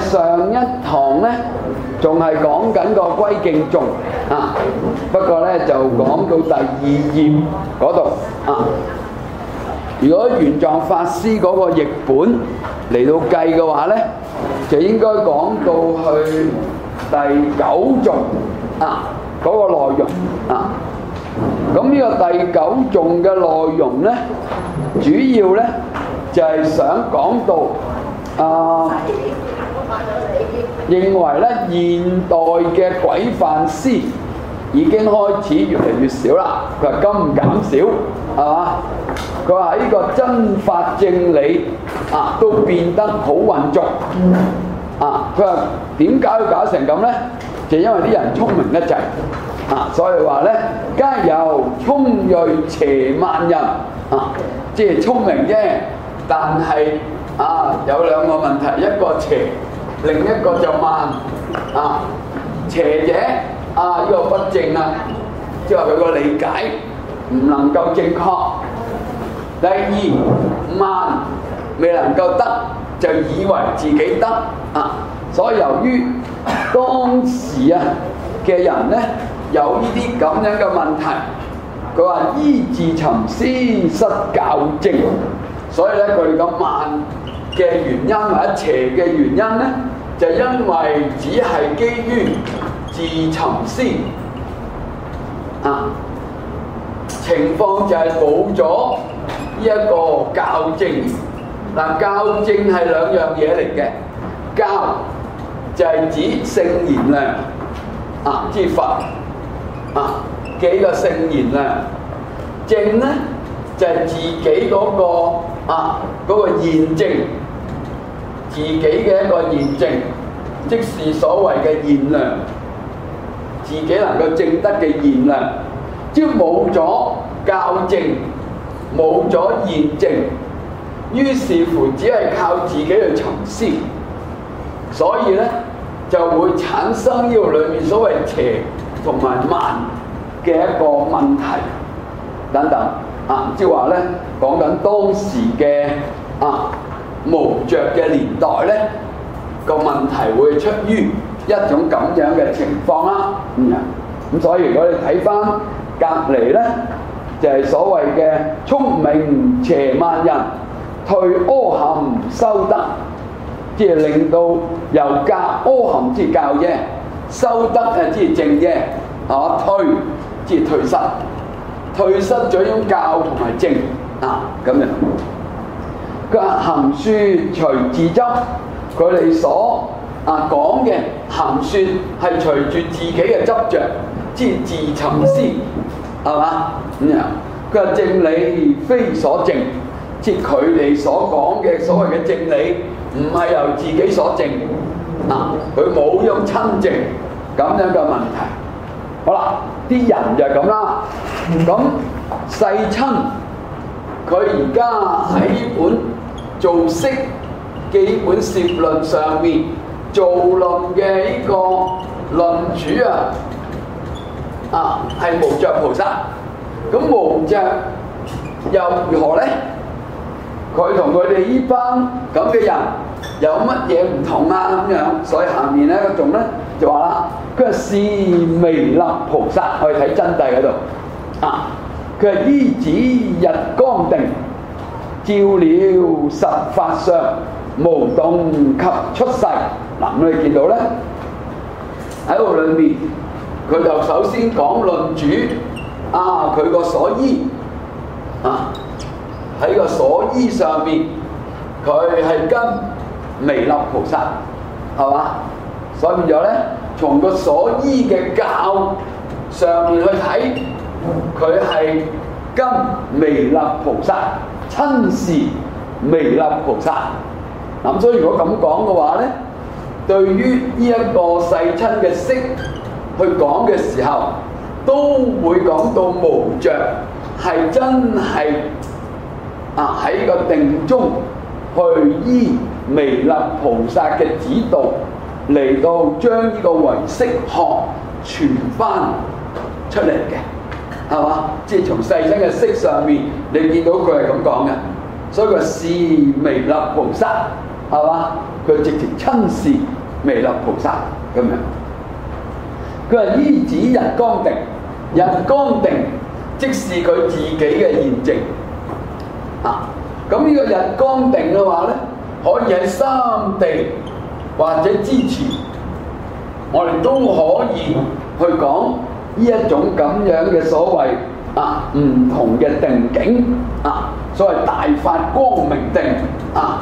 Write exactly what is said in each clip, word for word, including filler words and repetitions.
上一堂呢，仲係講緊個歸敬頌啊，不過呢就講到第二頁嗰度啊。如果玄奘法師嗰個譯本嚟到計嘅話呢，就應該講到去第九頌啊嗰個內容啊。咁呢個第九頌嘅內容呢，主要呢就係想講到啊，認為呢現代嘅軌範師已經開始越嚟越少啦。佢話金減少，係嘛？佢話呢個真法正理啊，都變得好混濁啊！佢話點解要搞成咁呢？就因為啲人聰明得滯啊，所以話呢，皆由聰鋭邪慢人啊，即係聰明啫，但係啊有兩個問題，一個邪，另一個就慢啊。邪者啊，呢個不正啊，即係話佢個理解唔能夠正確。第二，慢未能夠得，就以為自己得啊！所以由於當時啊嘅人呢，有呢啲咁樣嘅問題，佢話依自尋師失校正，所以咧佢哋咁慢嘅原因或者邪嘅原因呢，就因為只係基於自尋師啊，情況就係冇咗呢一個校正。嗱，校正係兩樣嘢嚟嘅，校就係指聖言量啊，即係佛啊幾個聖言量，正咧就係、是、自己嗰、那個啊嗰、那個現證，自己嘅一個現證，即是所謂嘅現量，自己能夠證得嘅現量，即係冇咗校正，冇咗現證。於是乎，只係靠自己去尋師，所以咧就會產生呢個裏面所謂邪同埋慢嘅一個問題等等啊，即係話咧講緊當時嘅啊無著嘅年代咧個問題會出於一種咁樣嘅情況啦。嗯，咁所以如果你睇翻隔離咧，就係、是、所謂嘅聰明邪慢人。退阿含修德，即係令到由教阿含即係教啫，修德啊即係正啫，啊退即係退失，退失咗一種教同埋正啊咁樣。佢話含説隨自執，佢哋所啊講嘅含説係隨住自己嘅執着，即係自尋師，係嘛咁樣？佢話正理非所證。即係佢哋所講嘅所謂嘅正理，唔係由自己所證啊！佢冇用親證咁樣嘅問題。好啦，啲人就係咁啦。咁世親佢而家喺呢本造釋嘅呢本攝論上面造論嘅呢個論主啊，啊係無著菩薩。咁無著又如何呢？佢同佢哋呢班咁嘅人有乜嘢唔同啊？咁樣，所以下面咧個仲咧就話啦，佢話是彌勒菩薩，我哋睇真諦嗰度啊。佢係依止日光定，照了十法相，無動及出世。嗱、啊，我哋見到咧喺度裏面，佢就首先講論主啊，佢個所依啊。喺個所依上面，佢係跟彌勒菩薩，係嘛？所以變咗咧，從個所依嘅教上面去睇，佢係跟彌勒菩薩，親視彌勒菩薩。咁所以如果咁講嘅話咧，對於呢一個世親嘅釋去講嘅時候，都會講到無著，係真係。啊！喺個定中去依彌勒菩薩嘅指導嚟到將呢個唯識學傳翻出嚟嘅，係嘛？即係從世親嘅釋上面，你見到佢係咁講嘅，所以佢是彌勒菩薩係嘛？佢直情親視彌勒菩薩咁樣。佢話依止日光定，日光定即是佢自己嘅現證啊。咁呢個日光定嘅話咧，可以喺三地或者之前，我哋都可以去講呢一種咁樣嘅所謂啊唔同嘅定境啊，所謂大發光明定啊。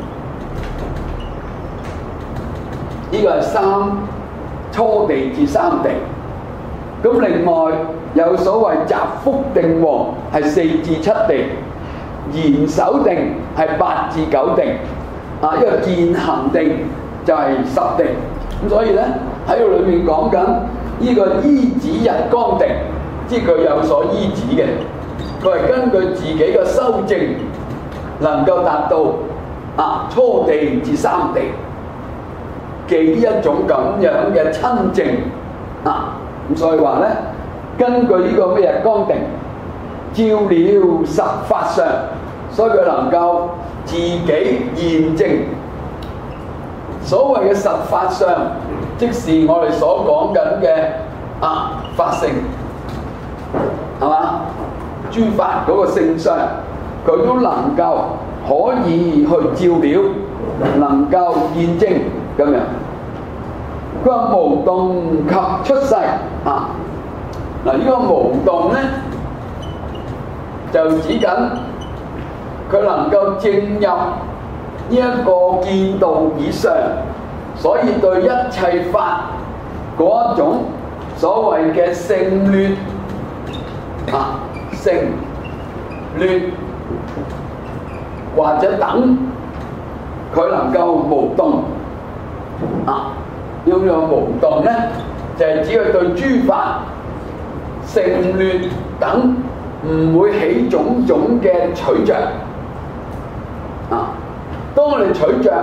呢個係三初地至三地。咁另外有所謂集福定王係四至七地，延守定係八至九地，啊，一個健行定就係十地。咁所以咧喺度裏面講緊呢個依止日光定，即係佢有所依止嘅，佢係根據自己嘅修證能夠達到啊初地至三地嘅呢一種咁樣嘅親證啊。咁所以話咧，根據呢個咩日光定，照了十法相，所以佢能夠自己驗證。所謂嘅十法相，即是我哋所講緊嘅啊法性，係嘛？諸法嗰個性相，佢都能夠可以去照料，能夠驗證咁樣。佢話無動及出世啊！嗱，呢個無動咧，就指緊佢能夠證入呢一個見道以上，所以對一切法嗰一種所謂嘅勝劣啊、勝劣或者等，佢能夠無動啊。要有無動咧，就係、是、指佢對諸法勝劣等唔會起種種嘅取着啊。當我哋取着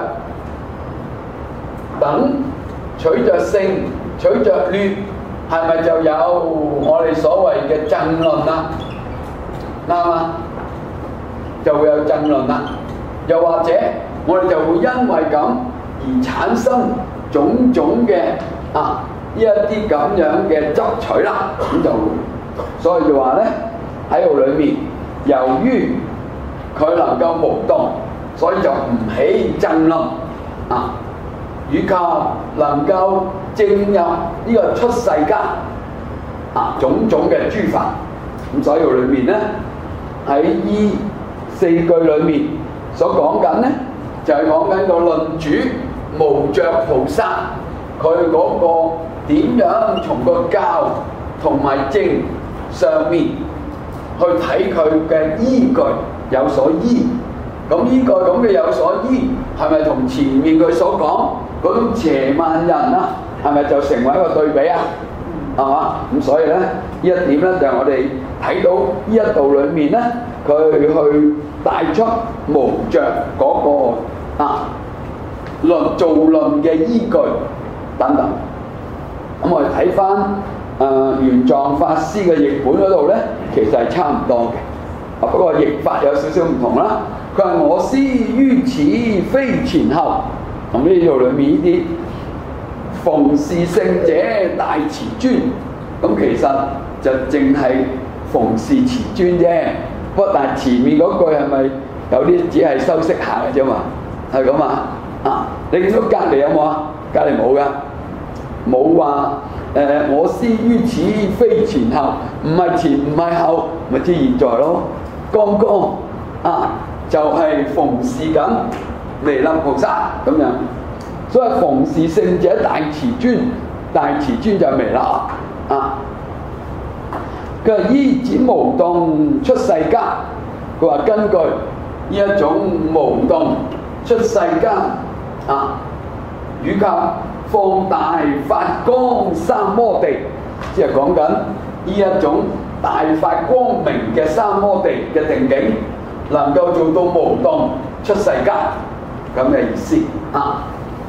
等、取着勝、取着劣，係咪就有我哋所謂嘅爭論啦？啱嘛？就會有爭論啦。又或者我哋就會因為咁而產生種種嘅啊呢一啲咁樣嘅執取啦，咁就所以就話咧喺度裏面，由於佢能夠無動，所以就唔起爭論啊，以及能夠證入呢個出世間啊種種嘅諸法。咁所以裏面咧喺依四句裏面所講緊咧，就係講緊個論主無著菩薩，佢嗰個點樣從個教同埋證上面去睇佢嘅依據有所依。咁呢個咁嘅有所依，係咪同前面佢所講嗰種邪慢人啊，係咪就成為一個對比啊？係嘛？咁所以咧，呢一點咧就係我哋睇到呢一度裏面咧，佢去帶出無著嗰個啊論造論嘅依據等等。咁我哋睇翻誒玄奘法師嘅譯本嗰度咧，其實係差唔多嘅，啊不過譯法有少少唔同啦。佢話我師於此非前後，咁呢度裏面呢啲逢是聖者大持尊，咁其實就淨係逢是持尊啫。不過但係前面嗰句係咪有啲只係修飾下嘅啫嘛？係咁啊！啊，你見到隔離有冇啊？隔離冇㗎，冇話誒我師於此非前後，唔係前唔係後，咪即係現在咯。剛剛啊，就係、是、逢是緊彌勒菩薩咁樣。所以逢是聖者大持尊，大持尊就係彌勒啊。佢話依止無動出世間，佢話根據呢一種無動出世間啊，以及放大發光三摩地，即係講緊呢一種大發光明嘅三摩地嘅定境，能夠做到無動出世間咁嘅意思啊。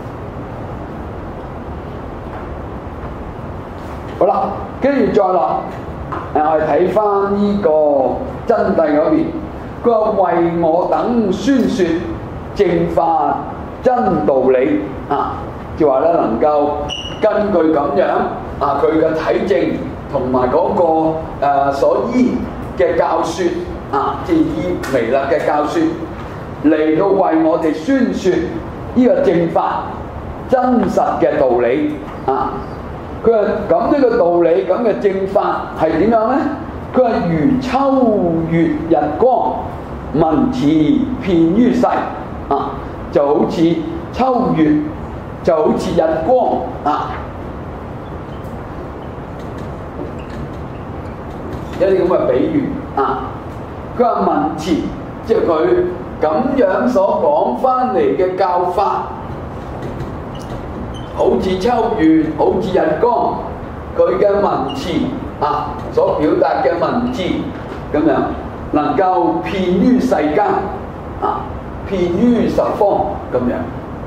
好啦，跟住再落，誒我哋睇翻呢個真諦嗰邊，佢話為我等宣説正法真道理啊，即係話咧能夠根據咁樣啊佢嘅體證同埋嗰個、呃、所依嘅教説啊，即係依彌勒嘅教説嚟到為我哋宣説呢個正法真實嘅道理啊。佢話咁呢個道理咁嘅正法係點樣咧？佢話如秋月日光，文辭遍於世啊，就好似秋月，就好似日光啊，一啲咁嘅比喻啊。佢話文辭，即係佢咁樣所講翻嚟嘅教法，好似秋月，好似日光，佢嘅文辭啊，所表達嘅文字咁樣，能夠遍於世間啊，遍於十方咁樣。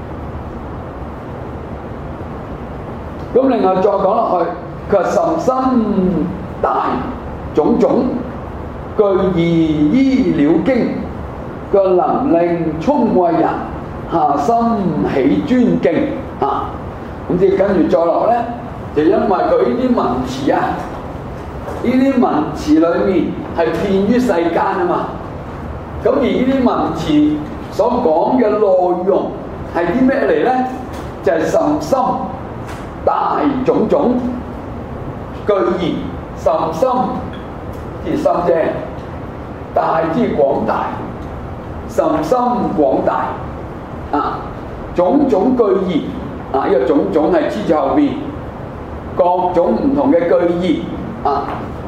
咁另外再講落去，佢話甚深大種種，具義依了經，佢能令聰慧人下心起尊敬啊。咁即係跟住再落咧，就因為佢呢啲文詞啊，呢啲文詞裏面係遍於世間啊嘛。咁而呢啲文詞所講嘅內容係啲咩嚟咧？就係、是、甚深大種種，具義甚深之深啫，大之廣大，甚深廣大啊，種種具義。啊！呢、這個種種係黐住後邊各種唔同嘅句義啊，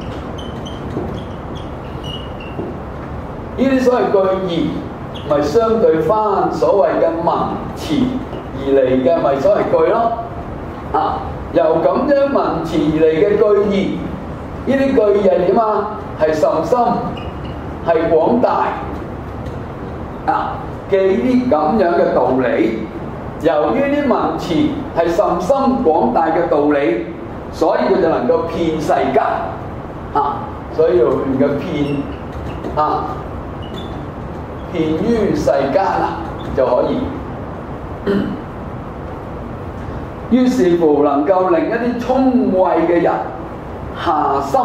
呢啲所謂句義咪相對翻所謂嘅文詞而嚟嘅，咪所謂句咯啊！由咁樣文詞而嚟嘅句義，呢啲句義係點啊？係甚深，係廣大啊嘅呢啲咁樣嘅道理。由於啲文詞係甚深廣大嘅道理，所以佢就能夠遍世間啊！所以就能夠遍啊，遍於世間啦就可以。於是乎能夠令一啲聰慧嘅人下心，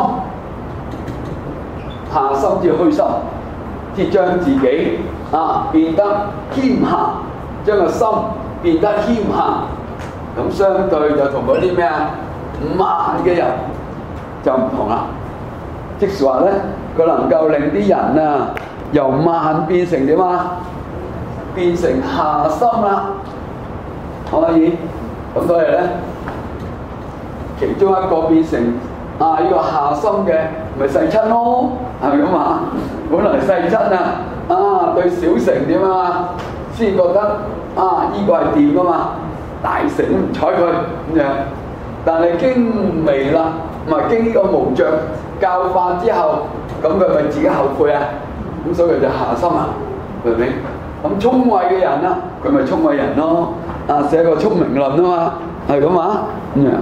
下心至虛心，即將自己啊變得謙下，將個心變得謙下，咁相對就同嗰啲咩啊慢嘅人就唔同啦。即是話咧，佢能夠令啲人啊由慢變成點啊？變成下心啦，可唔可以？咁所以咧，其中一個變成啊呢、這個下心嘅，咪世親咯，係咪咁啊？本來世親啊，啊對小乘點啊，先覺得。啊！依、這個係掂噶嘛，大乘都唔睬佢咁樣。但係經彌勒，唔係經呢個無著教化之後，咁佢咪自己後悔啊？咁所以佢就下心啊，明唔明？咁聰慧嘅人啊，佢咪聰慧人咯。啊，寫個聰明論啊嘛，係咁啊咁樣。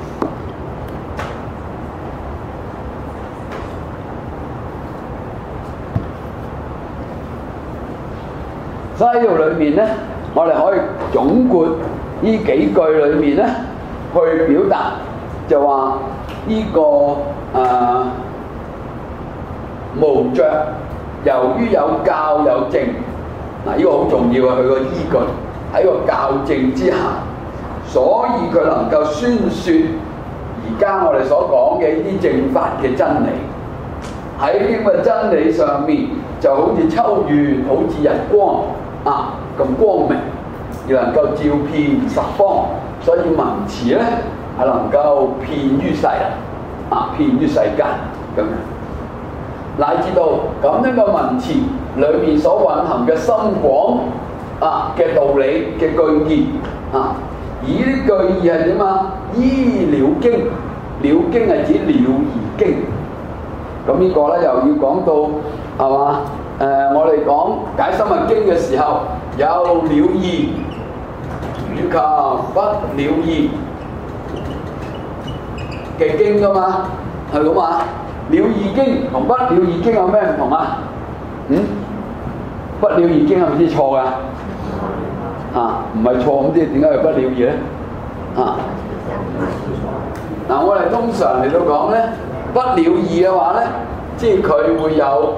所以喺呢度裏面咧。我哋可以總括呢幾句裏面咧，去表達就話呢、這個誒、呃、無著，由於有教有證，嗱、這、呢個好重要啊！佢個依據喺個教證之下，所以佢能夠宣説而家我哋所講嘅呢啲正法嘅真理。喺呢個真理上面，就好似秋月，好似日光啊！咁光明，而能夠照遍十方，所以文詞咧係能夠遍於世啊，遍於世間咁樣，乃至到咁樣嘅文詞裏面所蘊含嘅深廣啊嘅道理嘅句義啊，而呢啲句義係點啊？依了經，了經係指了義經，咁呢個咧又要講到係嘛？誒、呃，我哋講解深密經嘅時候，有了義以及不了義嘅經噶嘛，係咁啊？了義經同不了義經有咩唔同啊？嗯，不了義經係咪知錯㗎？啊， 唔係錯咁啲，點解係不了義咧？啊！嗱，我哋通常嚟到講咧，不了義嘅話咧，即係佢會有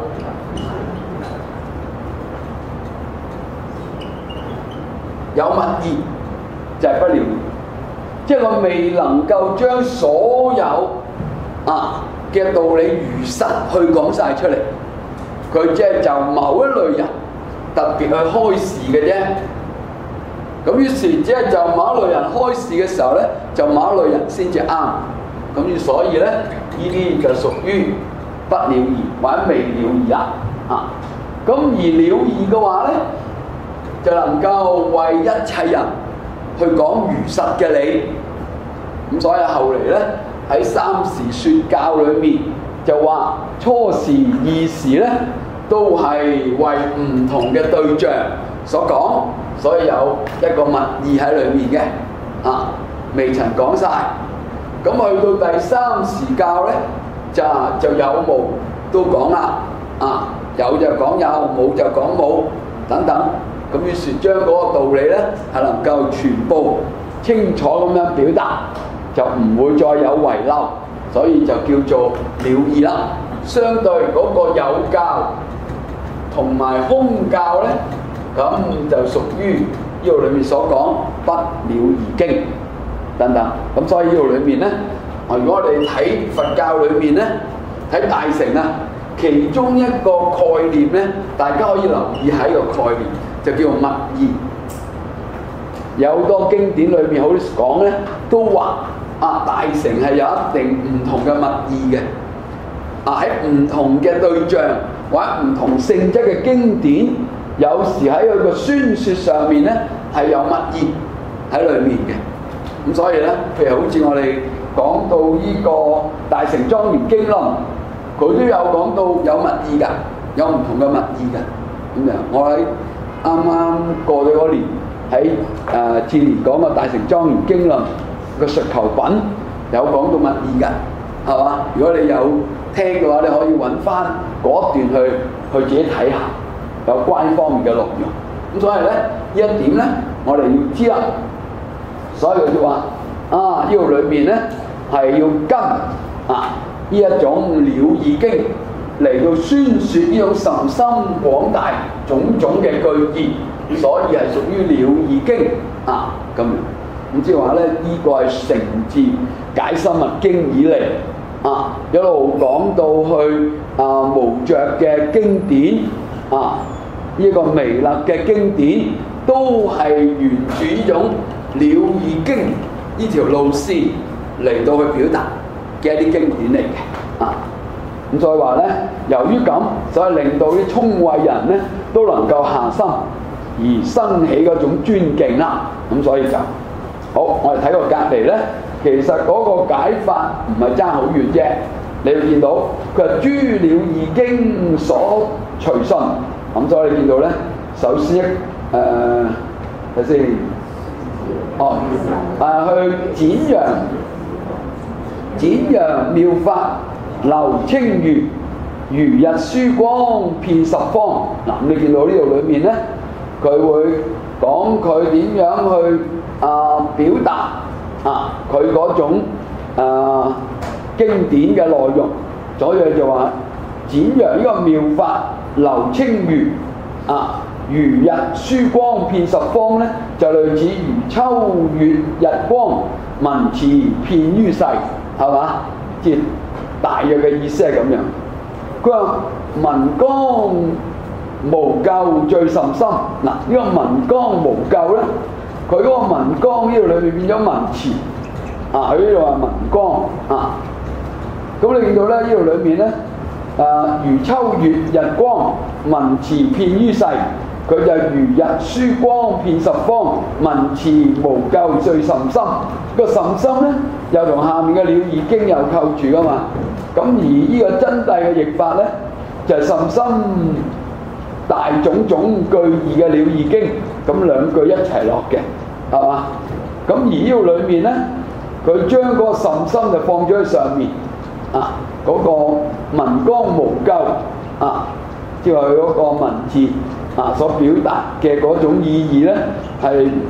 有物義，就係、是、不了義，即係佢未能夠將所有啊嘅道理如實去講晒出嚟，佢即係就某一類人特別去開示嘅啫。咁於是只係就某一類人開示嘅時候咧，就某一類人先至啱。咁所以咧，呢啲就屬於不了義或者未了義啦。啊，咁而了義嘅話咧，就能夠為一切人去講如實嘅理。咁所以後嚟咧喺三時説教裏面就話初時二時咧都係為唔同嘅對象所講。所以有一個物義喺裏面嘅，啊，未曾講晒。咁去到第三時教咧，就就有無都講啦，啊，有就講有，冇就講冇等等。咁於是將嗰個道理咧係能夠全部清楚咁樣表達，就唔會再有遺漏，所以就叫做了義啦。相對嗰個有教同埋空教咧，咁就屬於呢度裏面所講不了義經等等。咁所以呢度裏面咧，如果我哋睇佛教裏面咧，睇大乘啊，其中一個概念咧，大家可以留意喺個概念，就叫做物義。有好多經典裏面好講咧，都話啊大乘係有一定唔同嘅物義嘅。啊喺唔同嘅對象或者唔同性質嘅經典，有時喺佢個宣説上面咧係有物義喺裏面嘅。咁所以咧，譬如好似我哋講到呢個《大乘莊嚴經》咯，佢都有講到有物義㗎，有唔同嘅物義㗎。咁樣我喺啱啱過咗嗰年喺誒前年講個《大乘莊嚴經》論個述求品有講到物義㗎，係嘛？如果你有聽嘅話，你可以揾翻嗰段去去自己睇下，有關方面嘅內容。咁所以咧，呢一點咧，我哋要知啦。所以佢就話啊，呢度裏面咧係要跟啊呢一種了義經嚟到宣説呢種甚深廣大種種嘅句義，所以係屬於了義經啊咁樣。咁即係話咧，呢、這個係承自解深密經以嚟。啊，一路講到去啊無著嘅經典啊，呢、這個彌勒嘅經典都係沿住呢種了義經呢條路線嚟到去表達嘅一啲經典嚟嘅啊。咁所以話咧，由於咁，所以令到啲聰慧人咧都能夠下心而生起嗰種尊敬啦。咁所以就好，我哋睇個隔離咧。其實嗰個解法唔係爭好遠啫，你會見到佢係諸了義經所隨順，咁所以你見到咧，首先誒睇先，哦誒、呃、去展揚展揚妙法流清如如日疏光遍十方。嗱，你見到呢度裏面咧，佢會講佢點樣去啊、呃、表達。啊！佢嗰種啊、呃、經典嘅內容，所以就話展揚呢個妙法流清如啊，如日疏光遍十方咧，就類似如秋月日光文辭遍於世，係嘛？即係大約嘅意思係咁樣。佢話文光無垢最甚深。嗱，呢個文光無垢咧。佢嗰個文光呢度裏面變咗文辭啊！佢呢度話文光啊，咁你見到咧呢度裏面咧啊，如秋月日光文辭遍於世，佢就如日疏光遍十方，文辭無垢最甚深。個甚深咧又同下面嘅了義經又扣住噶嘛。咁而呢個真諦嘅譯法咧就係、是、甚深大種種句義嘅了義經，咁兩句一齊落嘅，係嘛？咁而呢度裏面咧，佢將嗰個甚深就放咗喺上面，啊，嗰、那個文光無垢啊，即係佢嗰個文字啊所表達嘅嗰種意義咧，係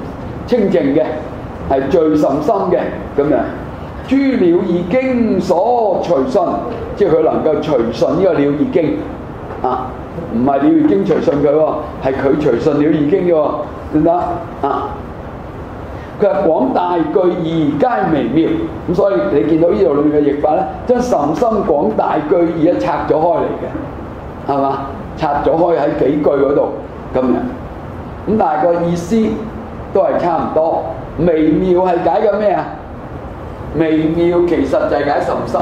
清淨嘅，係最甚深嘅咁樣。諸了義經所隨順，即係佢能夠隨順呢個了義經啊，唔係了義經隨順佢喎，係佢隨順了義經嘅喎，得唔得啊？佢話廣大句義皆微妙，咁所以你見到呢度裏面嘅譯法咧，將甚深廣大句義咧拆咗開嚟嘅，係嘛？拆咗開喺幾句嗰度咁樣，咁但係個意思都係差唔多。微妙係解緊咩啊？微妙其實就係解甚深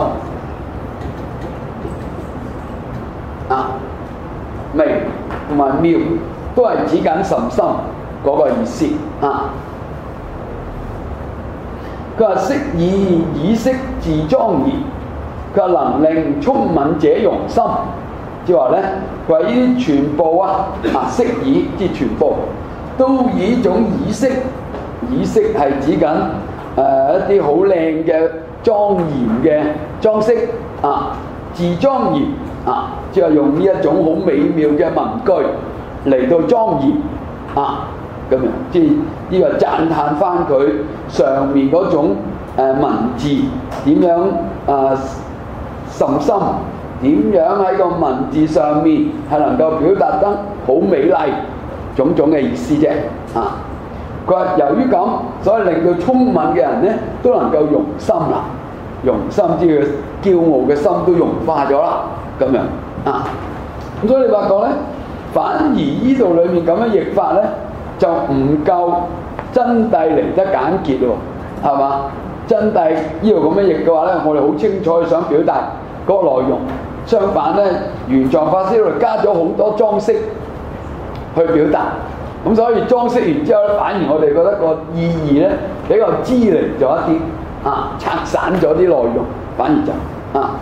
啊，微同埋妙都係指緊甚深嗰個意思啊。佢話適以以色自莊嚴，佢話能令聰敏者容心，即係話咧，佢話呢啲全部啊啊適以即係全部都以一種以色，以色係指緊誒、呃、一啲好靚嘅莊嚴嘅裝飾啊，自莊嚴啊，即係用呢一種好美妙嘅文句嚟到莊嚴啊。咁樣，即係呢個讚歎翻佢上面嗰種、呃、文字點樣啊甚深，點樣喺個文字上面係能夠表達得好美麗，種種嘅意思啫。啊，佢話由於咁，所以令到聰敏嘅人咧都能夠容心啦，容心即係驕傲嘅心都融化咗啦。咁樣啊，咁所以你發覺咧，反而呢度裡面咁樣譯法咧，就唔夠真諦嚟得簡潔喎，係嘛？真諦呢度咁樣譯嘅話咧，我哋好清楚想表達嗰個內容。相反咧，玄奘法師呢度加咗好多裝飾去表達，咁所以裝飾完之後咧，反而我哋覺得個意義咧比較支離咗一啲，啊，拆散咗啲內容，反而就啊，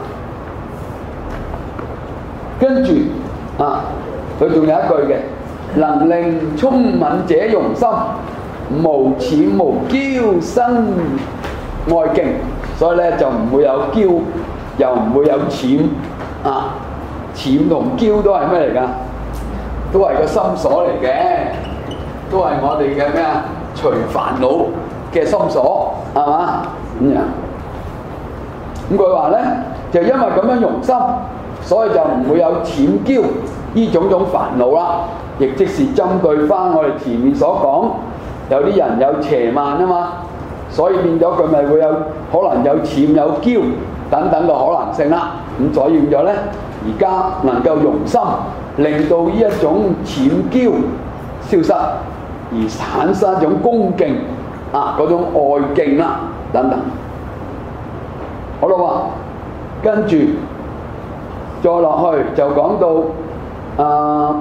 跟住啊，佢仲有一句嘅。能令聰敏者容心，無諂無驕生愛敬，所以咧就唔會有驕，又唔會有諂啊！諂同驕都係咩嚟㗎？都係個心所嚟嘅，都係我哋嘅咩啊？除煩惱嘅心所，係嘛？咁樣。咁佢話咧，就因為咁樣容心，所以就唔會有諂驕呢種種煩惱啦。亦即是針對翻我哋前面所講，有啲人有邪慢啊嘛，所以變咗佢咪會有可能有諂有驕等等嘅可能性啦。咁所以變咗咧，而家能夠容心，令到呢一種諂驕消失，而產生一種恭敬啊嗰種愛敬啦等等。好啦喎，跟住再落去就講到啊。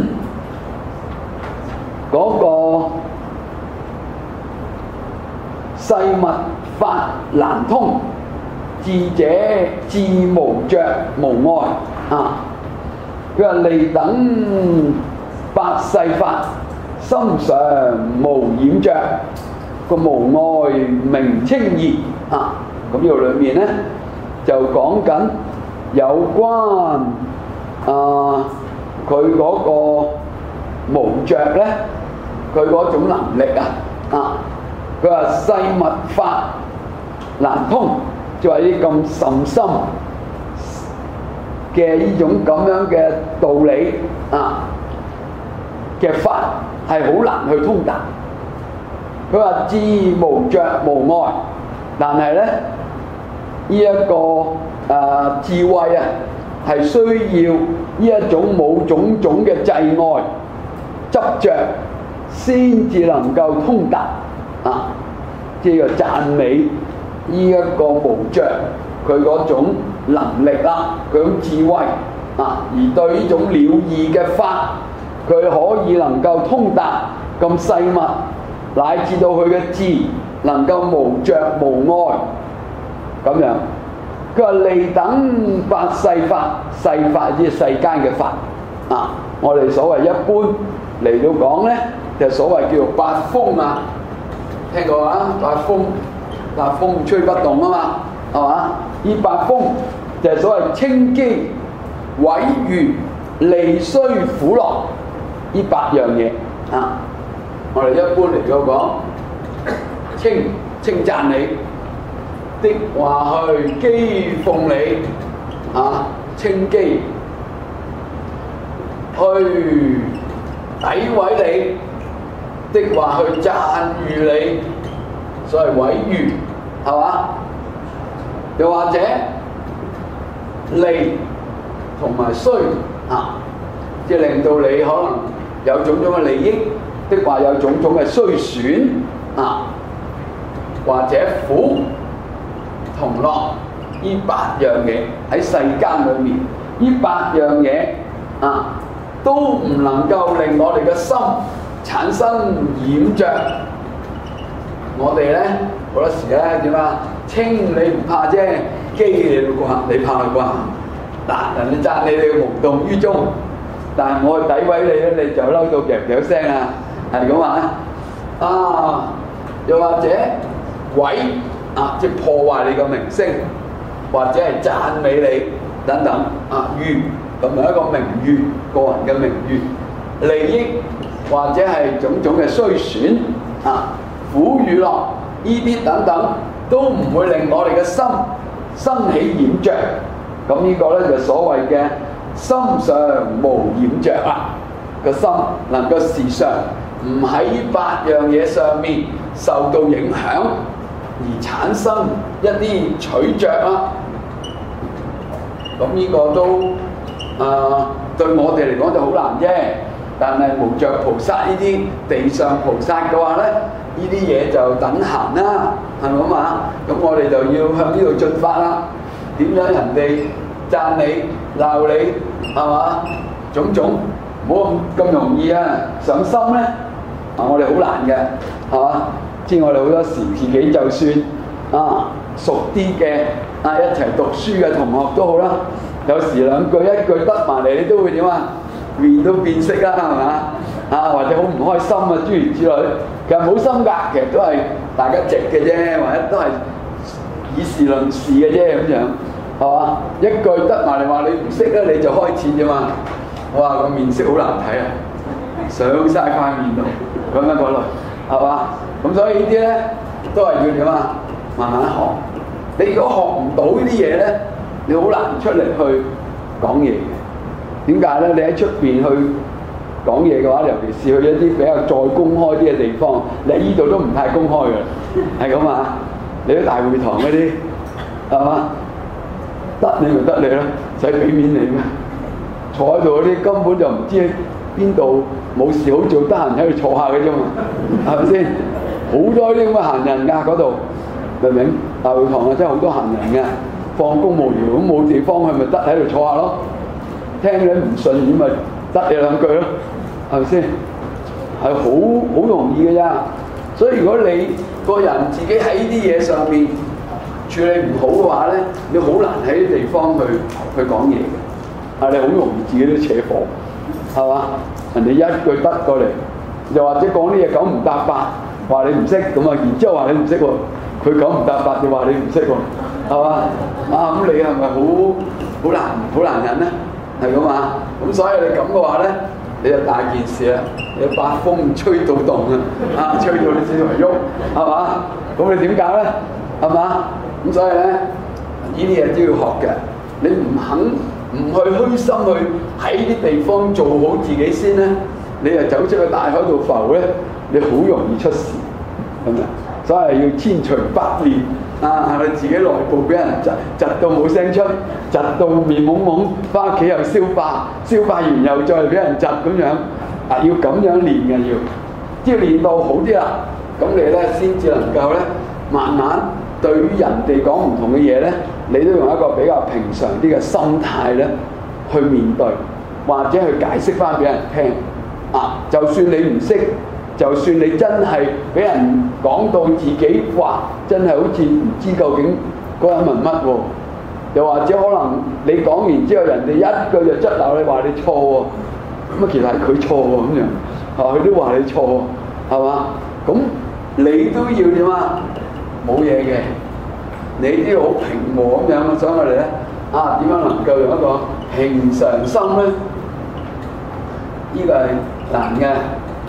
嗰個細密法難通，智者智無著無礙啊！佢話離等八細法，心常無染著，個無礙名稱義啊！咁呢度裏面咧就講緊有關啊佢嗰個無著咧。佢嗰種能力啊，啊！佢話細密法難通，就係啲咁甚深嘅呢種咁樣嘅道理啊嘅法係好難去通達。佢話智無著無礙，但係咧呢一個誒、呃、智慧啊，係需要呢一種冇種種嘅滯礙執着，先至能夠通達啊！即係讚美呢一個無著佢嗰種能力啦，佢種智慧啊，而對呢種了義嘅法，佢可以能夠通達咁細密，乃至到佢嘅智能夠無著無礙咁樣。佢話離等八細法，細法即係世間嘅法啊！我哋所謂一般嚟到講咧，就所謂叫做八風啊，聽過啊？八風，八風吹不動啊嘛，係嘛？呢八風就係所謂稱機、毀譽、利衰、苦樂呢八樣嘢啊！我哋一般嚟到講， 稱稱讚你，的話去譏諷你啊，稱譏，去詆毀你的話去讚譽你，所謂毀譽係嘛？又或者利同埋衰啊，即係令到你可能有種種嘅利益的話，有種種嘅衰損啊，或者苦同樂呢八樣嘢喺世間裏面，呢八樣嘢啊都唔能夠令我哋嘅心產生染着。我哋咧好多時咧點啊？稱你唔怕啫，譏你啦啩，你怕啦啩？嗱，人哋讚你，你無動於衷，但係我去詆毀你咧，你就嬲到夾夾聲啊，係咁話啊！又或者毀啊，即係破壞你個名聲，或者係讚美你等等啊，譽咁係一個名譽，個人嘅名譽，利益或者係種種嘅衰損啊，苦與樂呢啲等等，都唔會令我哋嘅心生起染着。咁呢個咧就所謂嘅心上無染着啦，個心能夠時常唔喺呢八樣嘢上面受到影響，而產生一啲取着啦。咁呢個都誒、呃、對我哋嚟講就好難啫。但係無著菩薩呢啲地上菩薩嘅話咧，呢啲嘢就等閒啦，係咪嘛？咁我哋就要向呢度進發啦。點樣人哋讚你鬧你係嘛？種種唔好咁咁容易啊上心咧。啊，我哋好難嘅係嘛？知我哋好多時自己就算啊熟啲嘅啊一齊讀書嘅同學都好啦，有時兩句一句得埋嚟，你都會點啊？面都變色啦，係嘛？啊，或者好唔開心啊，諸如此類。其實冇心㗎，其實都係大家直嘅啫，或者都係以事論事嘅啫咁樣，係嘛？一句得埋嚟話你唔識咧，你就開始啫嘛。哇，個面色好難睇啊，上晒塊面度咁樣嗰類，係嘛？咁所以呢啲咧都係要點啊？慢慢學。你如果學唔到呢啲嘢咧，你好難出嚟去講嘢嘅。點解咧？你喺出邊去講嘢嘅話，尤其是去一啲比較再公開啲嘅地方，你喺呢度都唔太公開嘅，係咁啊！你啲大會堂嗰啲係嘛？得你咪得你咯，使俾面你咩？坐喺度嗰啲根本就唔知邊度冇事好做，得閒喺度坐下嘅啫嘛，係咪先？好多啲咁嘅閒人㗎嗰度，明唔明？大會堂啊，真係好多閒人㗎，放工無聊咁冇地方去，咪得喺度坐下咯。聽你唔順耳咪得你兩句咯，係咪先？係好好容易嘅啫。所以如果你個人自己喺呢啲嘢上面處理唔好嘅話咧，你好難喺啲地方去去講嘢嘅。啊，你好容易自己都扯火，係嘛？人哋一句得過嚟，又或者講啲嘢九唔搭八，話你唔識咁啊，然之後話你唔識喎，佢九唔搭八就話你唔識喎，係嘛？啊咁你係咪好好難好難忍咧？係咁嘛，咁所以你咁嘅話咧，你就大件事啦，你八風吹到動啊，啊吹到你四圍喐，係嘛？咁你點搞咧？係嘛？咁所以咧，呢啲嘢都要學嘅。你唔肯唔去虛心去喺啲地方做好自己先咧，你又走出去大海度浮咧，你好容易出事，係咪？所以要千錘百煉。啊！你自己內部俾人窒窒到冇聲出，窒到面懵懵，翻屋企又消化，消化完又再俾人窒咁樣。啊！要咁樣練嘅要，即係練到好啲啦，咁你咧先至能夠咧，慢慢對於人哋講唔同嘅嘢咧，你都用一個比較平常啲嘅心態咧去面對，或者去解釋翻俾人聽。啊！就算你唔識。就算你真係俾人講到自己話，真係好似唔知究竟嗰人問乜喎，又或者可能你講完之後，人哋一句就質鬧你話你錯喎，咁啊其實係佢錯喎咁樣，啊佢都話你錯喎，係嘛？咁你都要點啊？冇嘢嘅，你都要好平和咁樣，所以我哋咧啊點樣能夠用一個平常心咧？呢個係難嘅。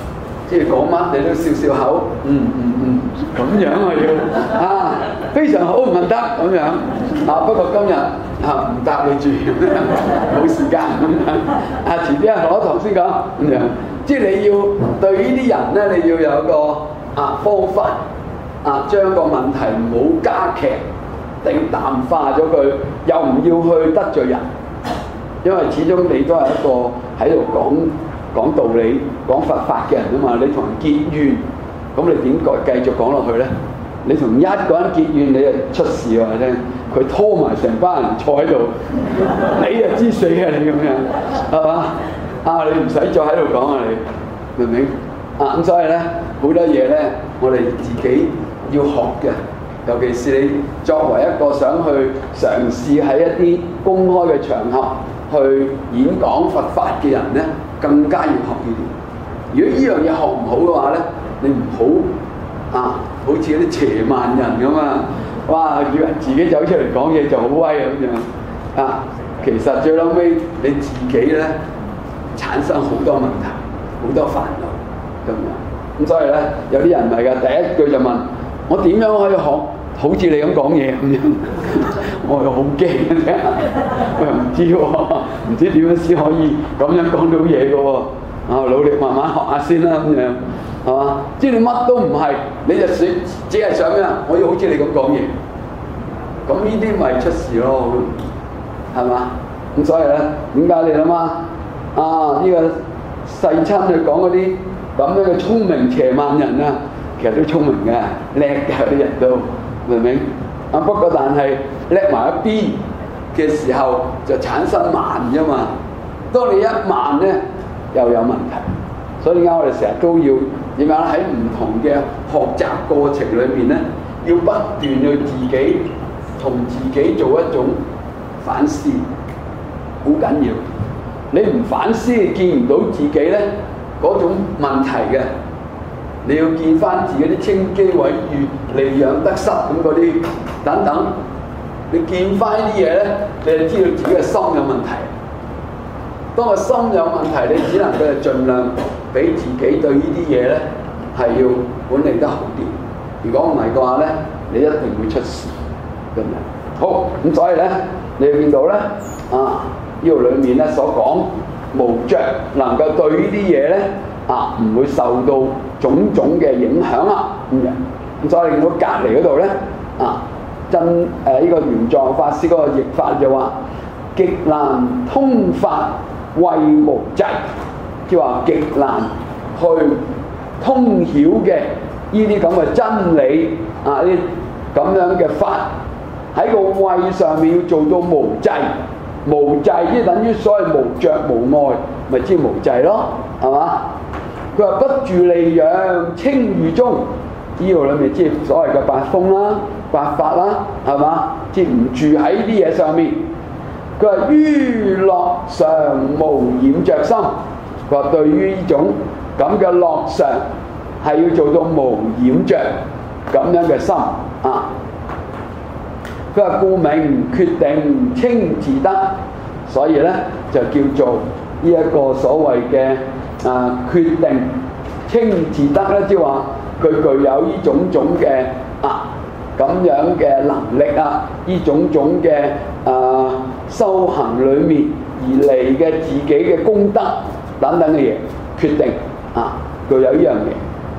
即係講乜你都笑笑口，嗯嗯嗯，咁樣啊要啊，非常好唔得咁樣啊。不過今日啊唔答你住，冇時間咁樣啊，遲啲啊攞堂先講咁樣。即係你要對呢啲人咧，你要有個啊方法啊，將個問題唔好加劇，定淡化咗佢，又唔要去得罪人，因為始終你都係一個喺度講講道理、講佛法嘅人啊嘛。你同人結怨，咁你點繼繼續講落去咧？你同一個人結怨，你就出事話聽，佢拖埋成班人坐喺度，你就知死啊！你咁樣係嘛？啊！你唔使再喺度講啊！你明唔明啊？咁所以咧，好多嘢咧，我哋自己要學嘅，尤其是你作為一個想去嘗試喺一啲公開嘅場合去演講佛法嘅人咧，更加要學呢啲。如果呢樣嘢學唔好嘅話咧，你唔好啊，好似啲邪蠻人咁啊！哇，以為自己走出嚟講嘢就好威咁樣啊！其實最後尾你自己咧〜產生好多問題，好多煩惱咁樣。咁所以咧，有啲人唔係㗎，第一句就問我點樣可以學好似你咁講嘢咁樣？我又好驚嘅啫，我又唔知喎，唔知點樣先可以咁樣講到嘢嘅喎。啊，努力慢慢學下先啦，咁樣係嘛？即係你乜都唔係，你就只只係想咩啊？我要好似你咁講嘢，咁呢啲咪出事咯，係嘛？咁所以咧，點解你諗啊？啊！呢、這個世親去講嗰啲咁樣嘅聰明邪蠻人啊，其實都聰明嘅，叻嘅啲人都明唔明？啊不過但係叻埋一邊嘅時候就產生慢啫嘛。當你一慢咧，又有問題。所以點解我哋成日都要點樣喺唔同嘅學習過程裏面咧，要不斷去自己同自己做一種反思，好緊要。你唔反思，見唔到自己咧嗰種問題嘅，你要見翻自己啲稱機毀譽、利養得失咁嗰啲等等，你見翻呢啲嘢咧，你就知道自己嘅心有問題。當個心有問題，你只能夠係盡量俾自己對呢啲嘢咧係要管理得好啲。如果唔係嘅話咧，你一定會出事咁樣。好，咁所以咧，你要見到咧啊。呢度裏面咧所講無著能夠對呢啲嘢咧啊唔會受到種種嘅影響啊咁樣。咁所以你見到隔離嗰度咧啊真誒呢、呃這個玄奘法師嗰個譯法就話極難通法謂無濟，即係話極難去通曉嘅呢啲咁嘅真理啊，呢啲咁樣嘅法喺個慧上面要做到無濟。無濟即係等於所謂無著無愛，咪即係無濟咯，係嘛？佢話不住利養清譽中，呢度裏面即係所謂嘅八風啦、八法啦，係嘛？即係唔住喺呢啲嘢上面。佢話於樂常無染著心，佢話對於呢種咁嘅樂常係要做到無染著咁樣嘅心啊。佢話故名決定稱自得，所以咧就叫做呢一個所謂嘅啊決定稱自得咧，即係話佢具有呢種種嘅啊咁樣嘅能力啊，呢種種嘅啊修行裡面而嚟嘅自己嘅功德等等嘅嘢，決定啊具有呢樣嘢。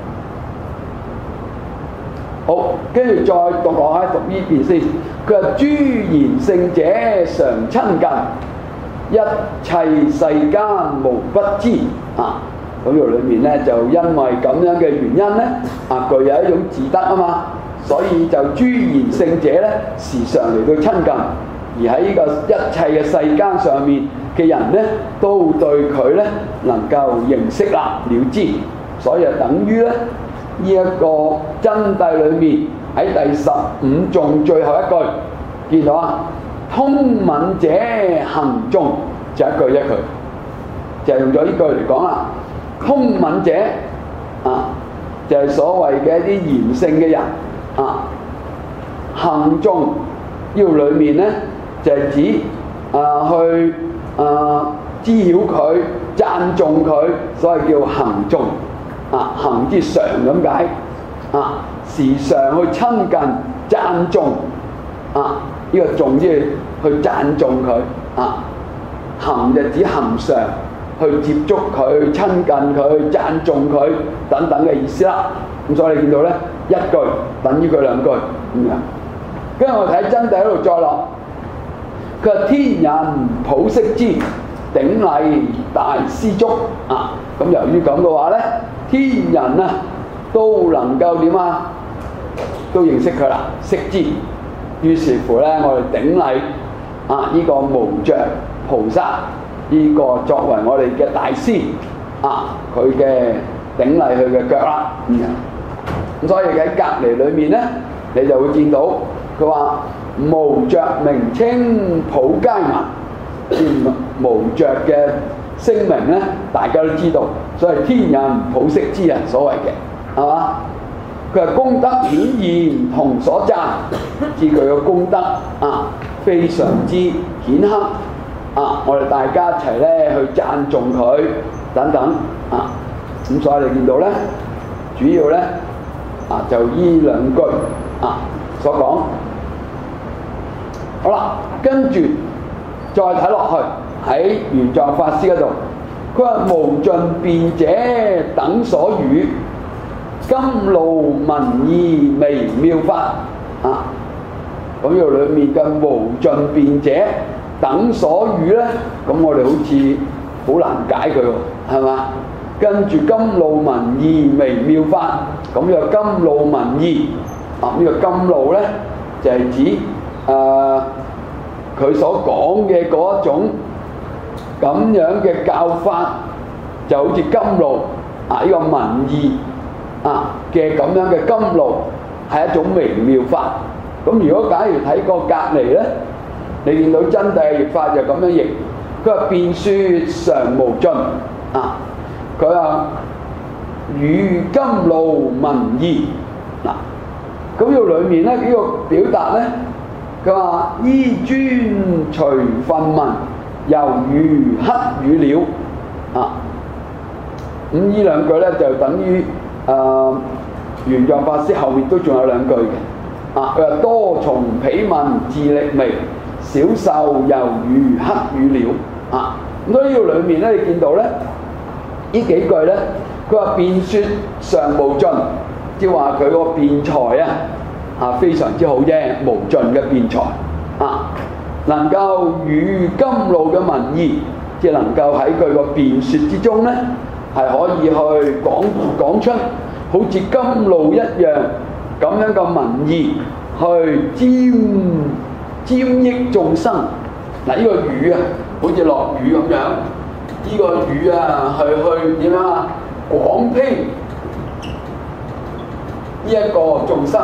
好，跟住再讀落去，讀呢邊先。佢話諸賢聖者常親近，一切世間無不知啊。咁呢度裏面咧就因為咁樣嘅原因咧啊，具有一種自得啊嘛，所以就諸賢聖者咧時常嚟到親近，而喺呢個一切嘅世間上面嘅人咧都對佢咧能夠認識啦、了知，所以就等於咧。呢一個真諦裏面喺第十五頌最後一句見到啊，通敏者行眾，就一句一句，就係用咗呢句嚟講啦。通敏者啊，就係所謂嘅一啲賢聖嘅人啊，行眾呢度裏面咧就係指啊去啊知曉佢、讚頌佢，所以叫行眾。 啊，行之常咁解啊，時常去親近讚頌啊，呢、這個頌即係去讚頌佢啊，行就指行常去接觸佢、親近佢、讚頌佢等等嘅意思啦。咁所以你見到咧一句等於佢兩句咁樣。跟住我睇真諦喺度再落，佢話天人普悉之，頂禮大師足啊！咁由於咁嘅話咧，天人啊都能夠點啊？都認識佢啦，識之。於是乎咧，我哋頂禮啊呢、這個無著菩薩，呢、這個作為我哋嘅大師啊，佢嘅頂禮佢嘅腳啦咁樣。咁所以喺隔離裏面咧，你就會見到佢話無著名稱普皆聞，即無著嘅聲名咧，大家都知道，所以天人普悉之人所謂嘅，係嘛？佢係功德顯現同所讚，知佢嘅功德啊，非常之顯赫啊！我哋大家一齊咧去讚頌佢等等啊！咁所以你見到咧，主要咧啊就依兩句啊所講。好啦，跟住再睇落去喺玄奘法師嗰度，佢話無盡辯者等所語，甘露文義微妙法啊！咁呢度裡面嘅無盡辯者等所語咧，咁我哋好似好難解佢喎，係嘛？跟住甘露文義微妙法，咁呢個甘露文義啊，呢、這個甘露咧就係、是、指誒佢、呃、所講嘅嗰一種咁樣嘅教法，就好似甘露啊，呢、這個文義啊嘅咁樣嘅甘露係一種微妙法。咁如果假如睇過隔離咧，你見到真諦嘅譯法就咁樣譯，佢話辯說常無盡啊，佢話語甘露文義嗱，咁呢個裡面咧呢、這個表達咧，佢話依專隨分文，猶如黑語了啊。咁呢兩句咧就等於誒玄奘法師後面都仲有兩句嘅。啊！佢話多從彼問自力微，少受猶如黑語了。啊！咁所以呢個裏面咧，你見到咧，呢幾句咧，佢話辯說常無盡，即係話佢個辯才啊，啊非常之好啫，無盡嘅辯才啊，能夠語甘露嘅文義，即係能夠喺佢個辯說之中咧，係可以去講講出好似甘露一樣咁樣嘅文義，去沾沾益眾生。嗱，呢個雨啊，好似落雨咁樣，呢、這個雨啊，去去點樣啊？廣披呢一個眾生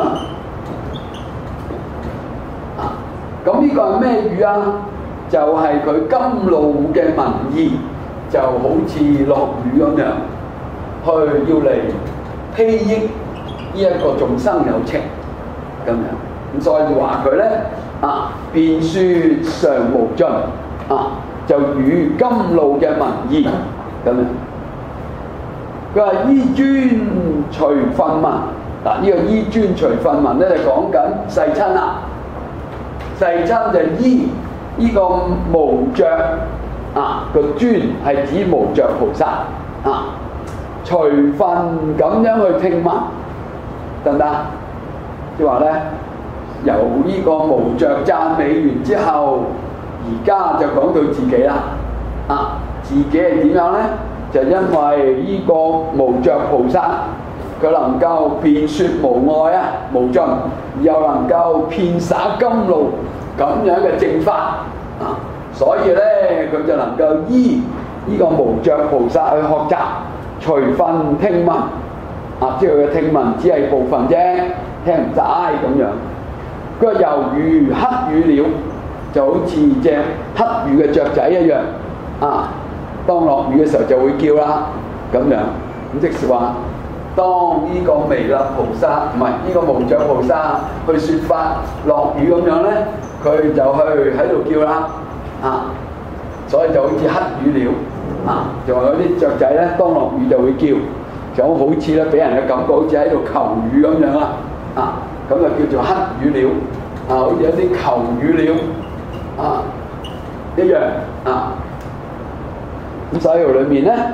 啊！咁呢個係咩雨啊？就係、是、佢甘露嘅文義，就好似落雨咁樣，去要嚟披益呢一個眾生有情咁樣。咁所以就話佢咧啊，辯說常無盡啊，就語甘露嘅文義咁樣。佢話依專隨分文，嗱，呢個依專隨分文咧就講緊世親啦。世親就依呢個無著啊，個專係指無著菩薩啊，隨分咁樣去聽聞，得唔得？即係話咧，由呢個無著讚美完之後，而家就講到自己啦。啊，自己係點樣咧？就因為呢個無著菩薩，佢能夠辯說無礙啊，無盡，又能夠遍灑甘露咁樣嘅正法啊，所以咧佢就能夠依呢個無著菩薩去學習，隨分聽聞啊，即係佢嘅聽聞只係部分啫，聽唔晒咁樣。佢話猶如黑語了，就好似隻黑羽嘅雀仔一樣啊。當落雨嘅時候就會叫啦，咁樣咁即是話，當呢個彌勒菩薩唔係呢個無著菩薩去説法落雨咁樣咧，佢就去喺度叫啦，啊，所以就好似黑語了啊，就話嗰啲雀仔咧，當落雨就會叫， 就好似咧俾人嘅感覺好似喺度求雨咁樣啦，啊咁就叫做黑雨鳥，啊好似一啲求雨鳥啊一樣啊。咁所以裏面咧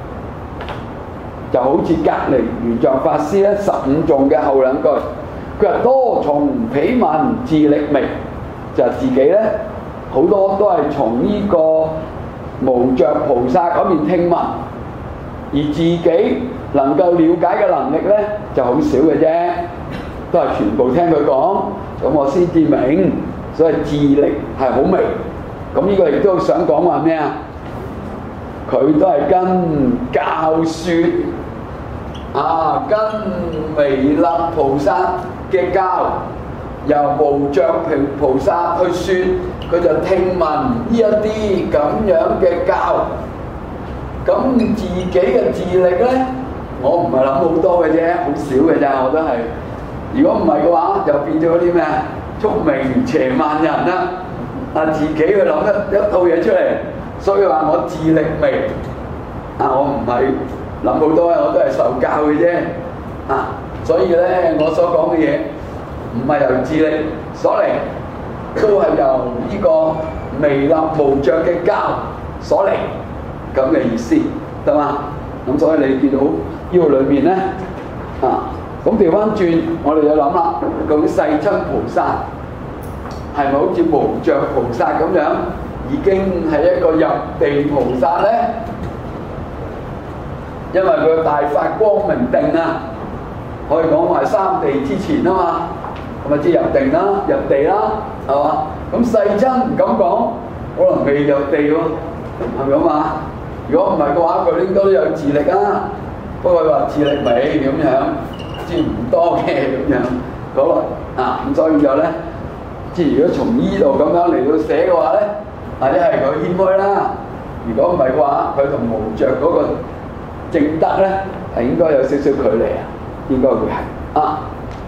就好似隔離玄奘法師咧十五頌嘅後兩句，佢話多從彼聞自力微，就係自己咧好多都係從呢個無著菩薩嗰邊聽聞，而自己能夠了解嘅能力咧就好少嘅啫，都係全部聽佢講，咁我先至明，所以自力係好微。咁呢個亦都想講話咩啊？佢都係跟教説啊，跟彌勒菩薩嘅教，由無著菩薩去説，佢就聽聞呢一啲咁樣嘅教。咁自己嘅自力咧，我唔係諗好多嘅啫，好少嘅咋，我都係。如果唔係嘅話，就變咗啲咩啊？聰明邪萬人啦！啊，自己去諗一一套嘢出嚟，所以話我自力微啊，我唔係諗好多，我都係受教嘅啫。啊，所以咧，我所講嘅嘢唔係由自力所嚟，都係由呢個彌勒無著嘅教所嚟。咁嘅意思，得嘛？咁所以你見到呢個裏面咧，啊，咁調翻轉，我哋就諗啦，究竟世親菩薩係咪好似無著菩薩咁樣，已經係一個入地菩薩咧？因為佢大發光明定啊，可以講話三地之前啊嘛，咁咪即係入定啦、入地啦，係嘛？咁世親唔敢講，可能未入地喎，係咪咁啊？如果唔係嘅話，佢應該都有自力啊。不過佢話自力微咁樣，知唔多嘅咁樣嗰個啊。咁所以就咧，即係如果從依度咁樣嚟到寫嘅話咧，或者係佢謙虛啦。如果唔係嘅話，佢同無著嗰個正德咧係應該有少少距離啊，應該會係啊。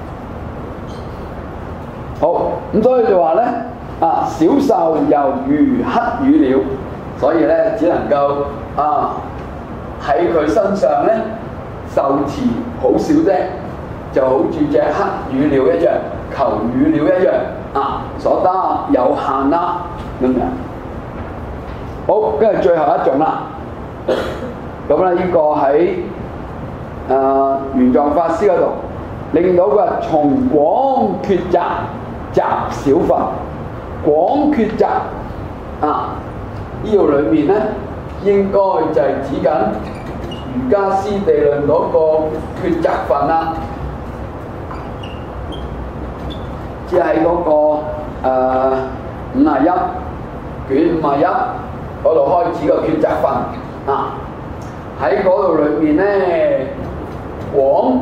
好，咁所以就話咧啊，小受猶如黑雨鳥。所以咧，只能夠啊喺佢身上咧受持好少啫，就好似隻黑雨鳥一樣，求雨鳥一樣啊，所得有限啦咁樣。好，跟住最後一種啦。咁咧，呢個喺誒玄奘法師嗰度，你見到佢話從廣抉擇集少分，廣抉擇啊。呢度裏面咧，應該就係指緊瑜伽師地論嗰個抉擇分啦，即係嗰個誒五十一卷五十一嗰度開始個抉擇分啊。喺嗰度裏面咧，廣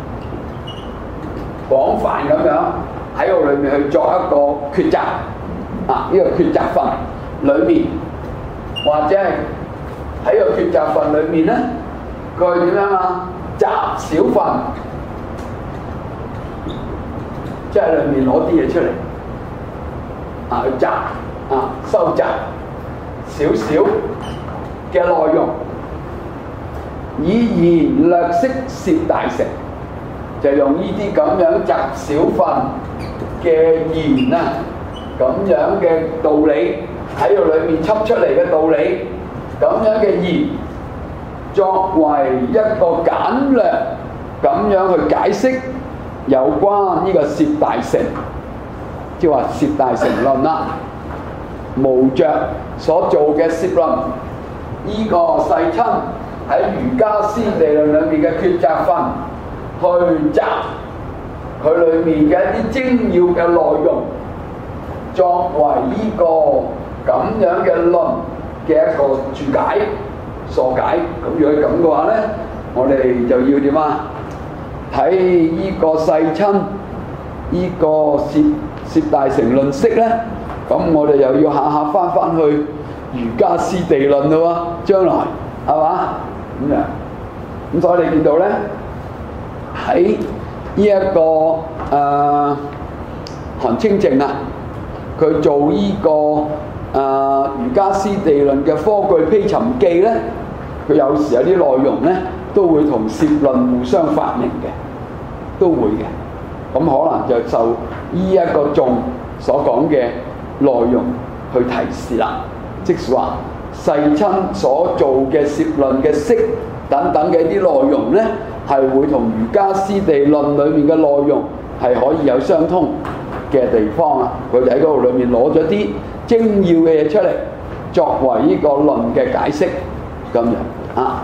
廣泛咁樣喺度裏面去作一個抉擇啊。呢、這個抉擇分裏面。或者係喺個抉擇分裏面咧，佢點樣啊？集少分，即係裏面攞啲嘢出嚟啊，去集啊，收集少少嘅內容，以言略釋攝大乘，就用呢啲咁樣集少分嘅言啊，咁樣嘅道理。喺度裏面輯出嚟嘅道理，咁樣嘅言，作為一個簡略咁樣去解釋有關呢個攝大乘，即係話攝大乘論啦，無著所做嘅攝論，呢、這個世親喺瑜伽師地論裏面嘅抉擇分，去集佢裏面嘅一啲精要嘅內容，作為呢、這個咁樣嘅論嘅一個注解、疏解，咁如果咁嘅話咧，我哋就要點啊？睇呢個世親呢個攝攝大乘論釋咧，咁我哋又要下下翻翻去瑜伽師地論咯喎，將來係嘛咁樣？咁所以你見到咧喺呢一個誒韓清淨啊，佢做呢個。誒瑜伽師地論嘅科句披尋記咧，佢有時有啲內容咧，都都會同攝論互相發明嘅，都會嘅。咁可能就受依一個頌所講嘅內容去提示啦，即是話世親所做嘅攝論嘅釋等等嘅一啲內容呢，係會同瑜伽師地論裏面嘅內容係可以有相通嘅地方啊！佢哋喺嗰度裏面攞咗啲精要嘅嘢出嚟，作為呢個論嘅解釋咁樣啊。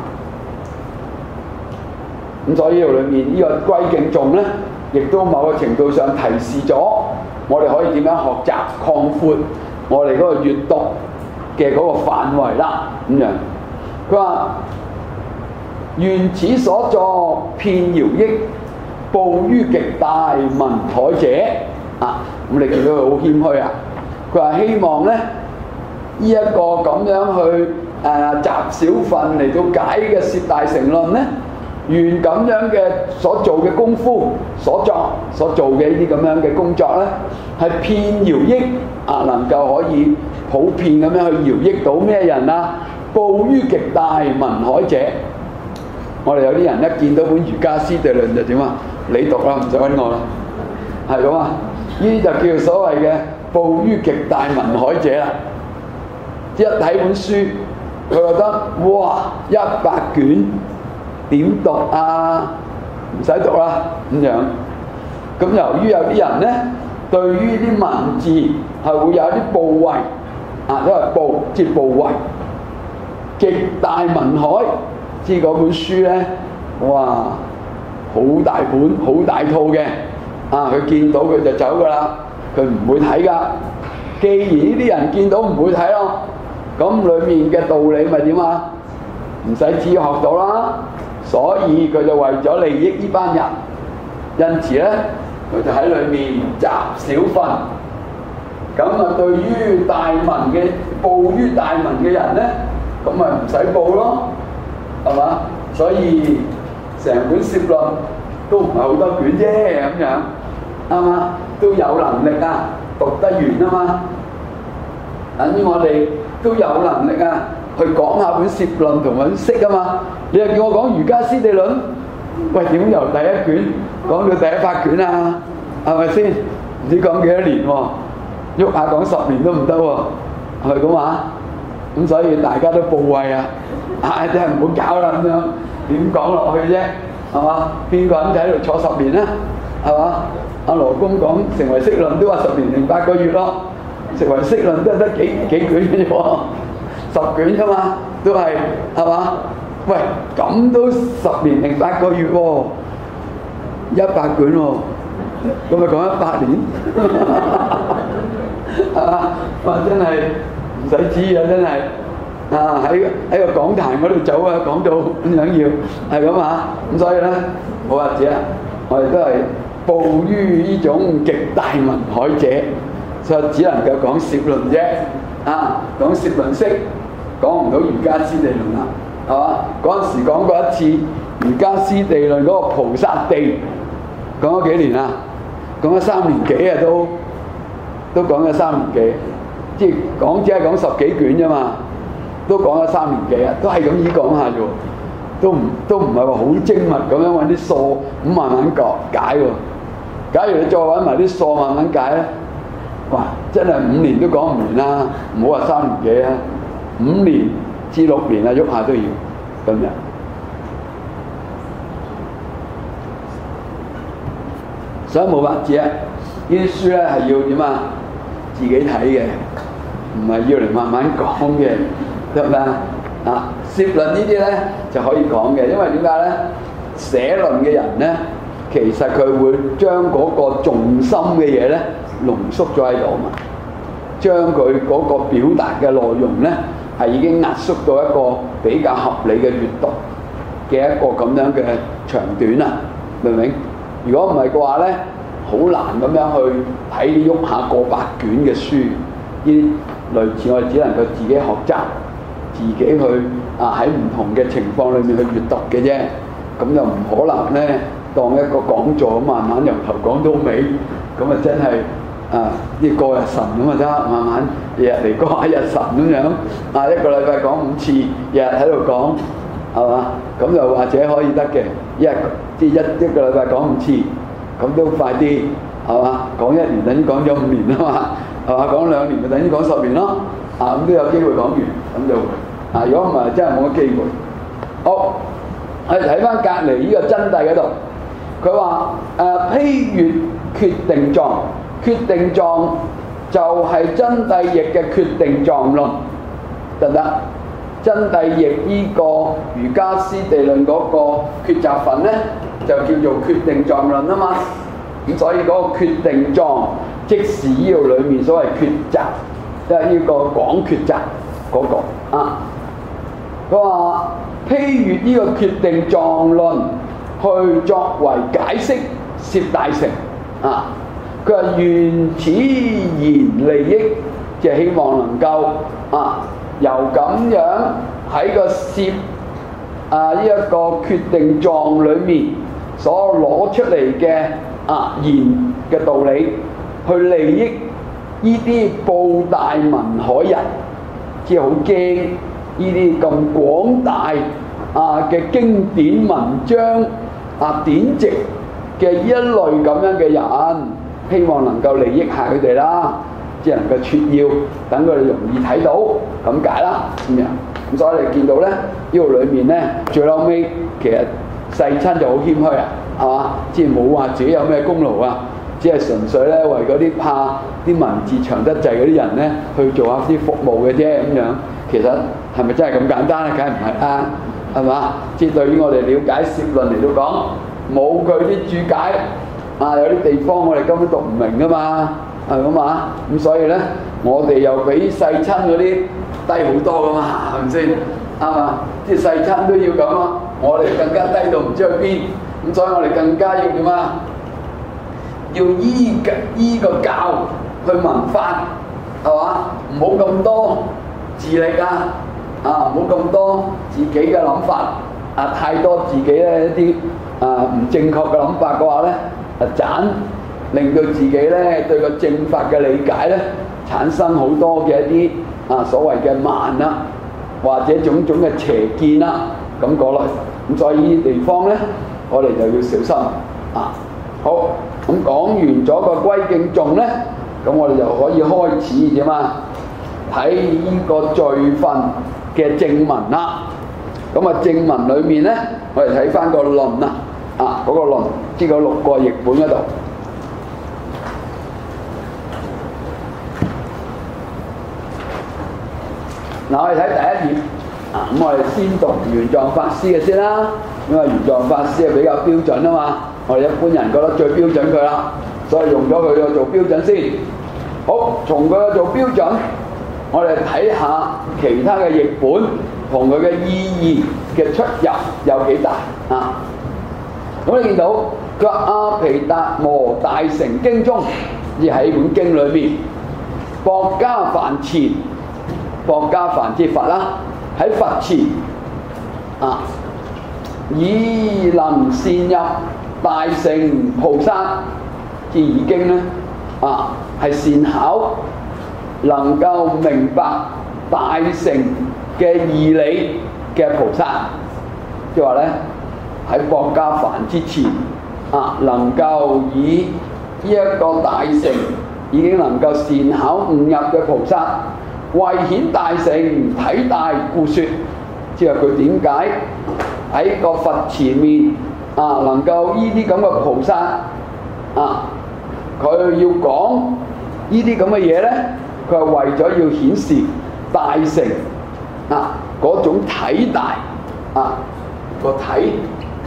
咁所以呢度裏面呢個歸敬頌呢，亦都某個程度上提示咗我哋可以點樣學習擴闊我哋嗰個閱讀嘅嗰個範圍啦。咁樣佢話：願此所作，遍饒益，報於極大文海者啊！咁你見到佢好謙虛啊！佢話希望咧，呢、這、一個咁樣去誒集小份嚟到解嘅攝大乘論咧，願咁樣嘅所做嘅功夫、所作所做嘅呢啲咁樣嘅工作咧，係遍饒益啊，能夠可以普遍咁樣去饒益到咩人啊？報於極大文海者。我哋有啲人一見到本瑜伽師地論就點啊？你讀啦，唔使揾我啦，係咁啊！呢啲就叫所謂嘅報於極大文海者啦。一睇本書，佢覺得哇一百卷點讀啊？唔使讀啦咁樣。咁由於有啲人咧，對於啲文字係會有啲部位啊，因為部即係部位極大文海。知嗰本書咧，哇，好大本、好大套嘅，啊，佢見到佢就走噶啦，佢唔會睇噶。既然呢啲人見到唔會睇咯，咁裡面嘅道理咪點啊？唔使自己學到啦，所以佢就為咗利益呢班人，因此咧，佢就喺裏面集小份。咁啊，對於大文嘅報於大文嘅人咧，咁咪唔使報咯。係嘛？所以成本攝論都唔係好多卷啫，咁樣啱嘛？都有能力啊，讀得完啊嘛。等於我哋都有能力啊，去講下本攝論同本釋啊嘛。你又叫我講瑜伽師地論，喂，點由第一卷講到第一百卷啊？係咪先？唔知講幾多年喎？喐下講十年都唔得喎，係咪咁話？咁所以大家都報位啊！啊！真係唔好搞啦咁樣，點講落去啫？係嘛？邊個人喺度坐十年咧？係嘛？阿羅公講成為釋論都話十年零八個月咯，成為釋論都係得幾幾卷嘅啫喎，十卷啫嘛，都係係嘛？喂，咁都十年零八個月喎，一百卷喎，咁咪講一百年？係嘛？哇！真係唔使知啊，真係。啊！喺喺個講壇嗰度走啊，講到咁樣要係咁啊，咁所以咧冇法子啦，我哋都係報於呢種極大文海者，所以只能夠講攝論啫。啊，講攝論釋，講唔到瑜伽師地論啦，係嘛？嗰陣時講過一次瑜伽師地論嗰個菩薩地，講咗幾年啊？講咗三年幾啊，都都講咗三年幾，即係講只係講十幾卷啫嘛。都講咗三年幾啊，都係咁意講下啫喎，都唔都唔係話好精密咁樣揾啲數咁慢慢解解喎。假如你再揾埋啲數慢慢解咧，哇！真係五年都講唔完啦，唔好話三年幾啊，五年至六年啊，喐下都要咁樣。所以冇法子啊！呢啲書咧係要點啊？自己睇嘅，唔係要嚟慢慢講嘅。得唔得啊？攝論呢啲咧就可以講嘅，因為點解咧？寫論嘅人咧，其實佢會將嗰個重心嘅嘢咧濃縮咗喺度啊嘛，將佢嗰個表達嘅內容咧係已經壓縮到一個比較合理嘅閱讀嘅一個咁樣嘅長短啊，明唔明？如果唔係嘅話咧，好難咁樣去睇啲喐下過百卷嘅書，呢啲類似我哋只能夠自己學習。自己去啊喺唔同嘅情況裏面去閱讀嘅啫，咁就唔可能咧當一個講座咁慢慢由頭講到尾，咁啊真係啊啲過日神咁啊得，慢慢日日嚟過下日神咁樣，啊一個禮拜講五次，日日喺度講， 係嘛？咁就或者可以得嘅，一日即係一一個禮拜講五次，咁都快啲係嘛？講一年等於講咗五年啊嘛，係嘛？講兩年就等於講十年咯，啊咁都有機會講完，咁就啊如果唔係真係冇乜機會。好，我哋睇翻隔離呢個真諦嗰度，佢話誒披閱決定狀，決定狀就係真諦譯嘅決定狀論，得唔得？真諦譯呢個瑜伽師地論嗰個抉擇分咧，就叫做決定狀論啊嘛。咁所以嗰個決定狀，即是呢度裡面所謂抉擇，即係呢個講抉擇嗰個啊。佢話披閱呢個決定狀論，去作為解釋攝大乘啊。佢話願此言利益，即係希望能夠啊。由咁樣喺個攝啊呢一個決定狀裏面所攞出嚟嘅啊言嘅道理，去利益呢啲布大文海人，即係好驚呢啲咁廣大啊嘅經典文章啊典籍嘅一類咁樣嘅人，希望能夠利益下佢哋啦。即係能夠撮要，等佢哋容易睇到咁解啦，咁樣咁所以你見到咧，呢度裏面咧最後尾其實世親就好謙虛啊，係嘛？即係冇話自己有咩功勞啊，只係純粹咧為嗰啲怕啲文字長得滯嗰啲人咧去做下啲服務嘅啫咁樣。其實係咪真係咁簡單咧？梗係唔係啦，係嘛？即係對於我哋了解攝論嚟到講，冇佢啲注解啊，有啲地方我哋根本讀唔明噶嘛。係咁啊，咁所以咧，我哋又比世親嗰啲低好多噶嘛，係咪先？啱嘛？即係世親都要咁啊，我哋更加低到唔知去邊，咁所以我哋更加要點啊？要依嘅依個教去文法，係嘛？唔好咁多自力啊，啊唔好咁多自己嘅諗法，啊太多自己咧一啲啊唔正確嘅諗法嘅話咧，啊盞。令到自己咧對個正法嘅理解咧產生好多嘅一啲啊所謂嘅慢啦，或者種種嘅邪見啦，咁過來，咁所以呢啲地方咧，我哋就要小心啊。好，咁講完咗個歸敬頌咧，咁我哋就可以開始點啊？睇呢個序分嘅正文啦。咁啊正文裏面咧，我哋睇翻個論啊，啊嗰、那個論，即係嗰六個譯本嗰度。嗱，我哋睇第一頁，啊，咁我哋先讀玄奘法師嘅先啦，因為玄奘法師係比較標準啊嘛，我哋一般人覺得最標準佢啦，所以用咗佢個做標準先。好，從佢個做標準，我哋睇下其他嘅譯本同佢嘅意義嘅出入有幾大啊？咁你見到佢話阿毗達摩大乘經中，亦喺本經裏面，薄伽梵前。薄伽梵即佛啦，喺佛前啊，以能善入大乘菩薩，即已經咧啊，係善巧，能夠明白大乘嘅義理嘅菩薩，即係話咧喺薄伽梵之前啊，能夠以呢一個大乘已經能夠善巧悟入嘅菩薩。為顯大乘體大故說，即係佢點解喺個佛前面啊，能夠呢啲咁嘅菩薩啊，佢要講呢啲咁嘅嘢咧，佢係為咗要顯示大乘啊嗰種體大啊個體，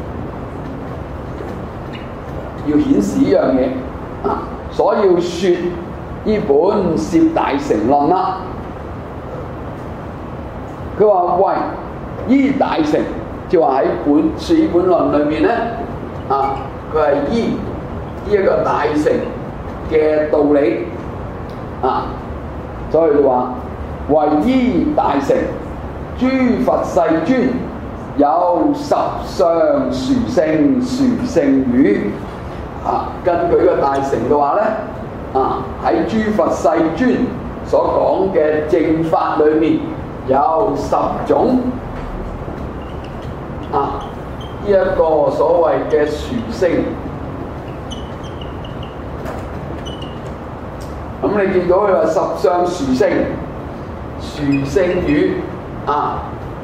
要顯示呢樣嘢啊，所以要説呢本《攝大乘論》啦。佢話：喂，依大乘，即係話喺本《攝本論》裏面咧，啊，佢係依呢一個大乘嘅道理，啊，所以佢話：為依大乘，諸佛世尊有十相殊勝殊勝語，啊，根據個大乘嘅話咧，啊，喺諸佛世尊所講嘅正法裏面。有十種一個所謂嘅殊勝。咁你見到佢話十相殊勝，殊勝語啊，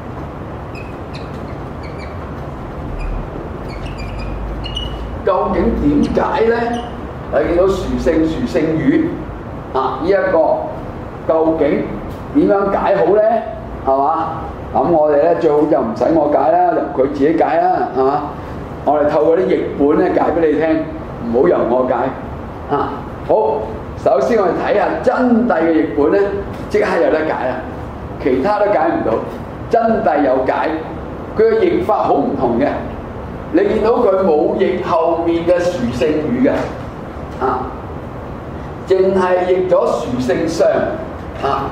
究竟點解咧？你見到殊勝殊勝語啊，呢、這、一個究竟點樣解好咧？係嘛？咁我哋咧最好就唔使我解啦，由佢自己解啦，係嘛？我哋透過啲譯本咧解俾你聽，唔好由我解啊。好。首先我哋睇下真諦嘅譯本咧，即刻有得解啦，其他都解唔到。真諦有解，佢嘅譯法好唔同嘅。你見到佢冇譯後面嘅殊勝語嘅，啊，淨係譯咗殊勝相啊，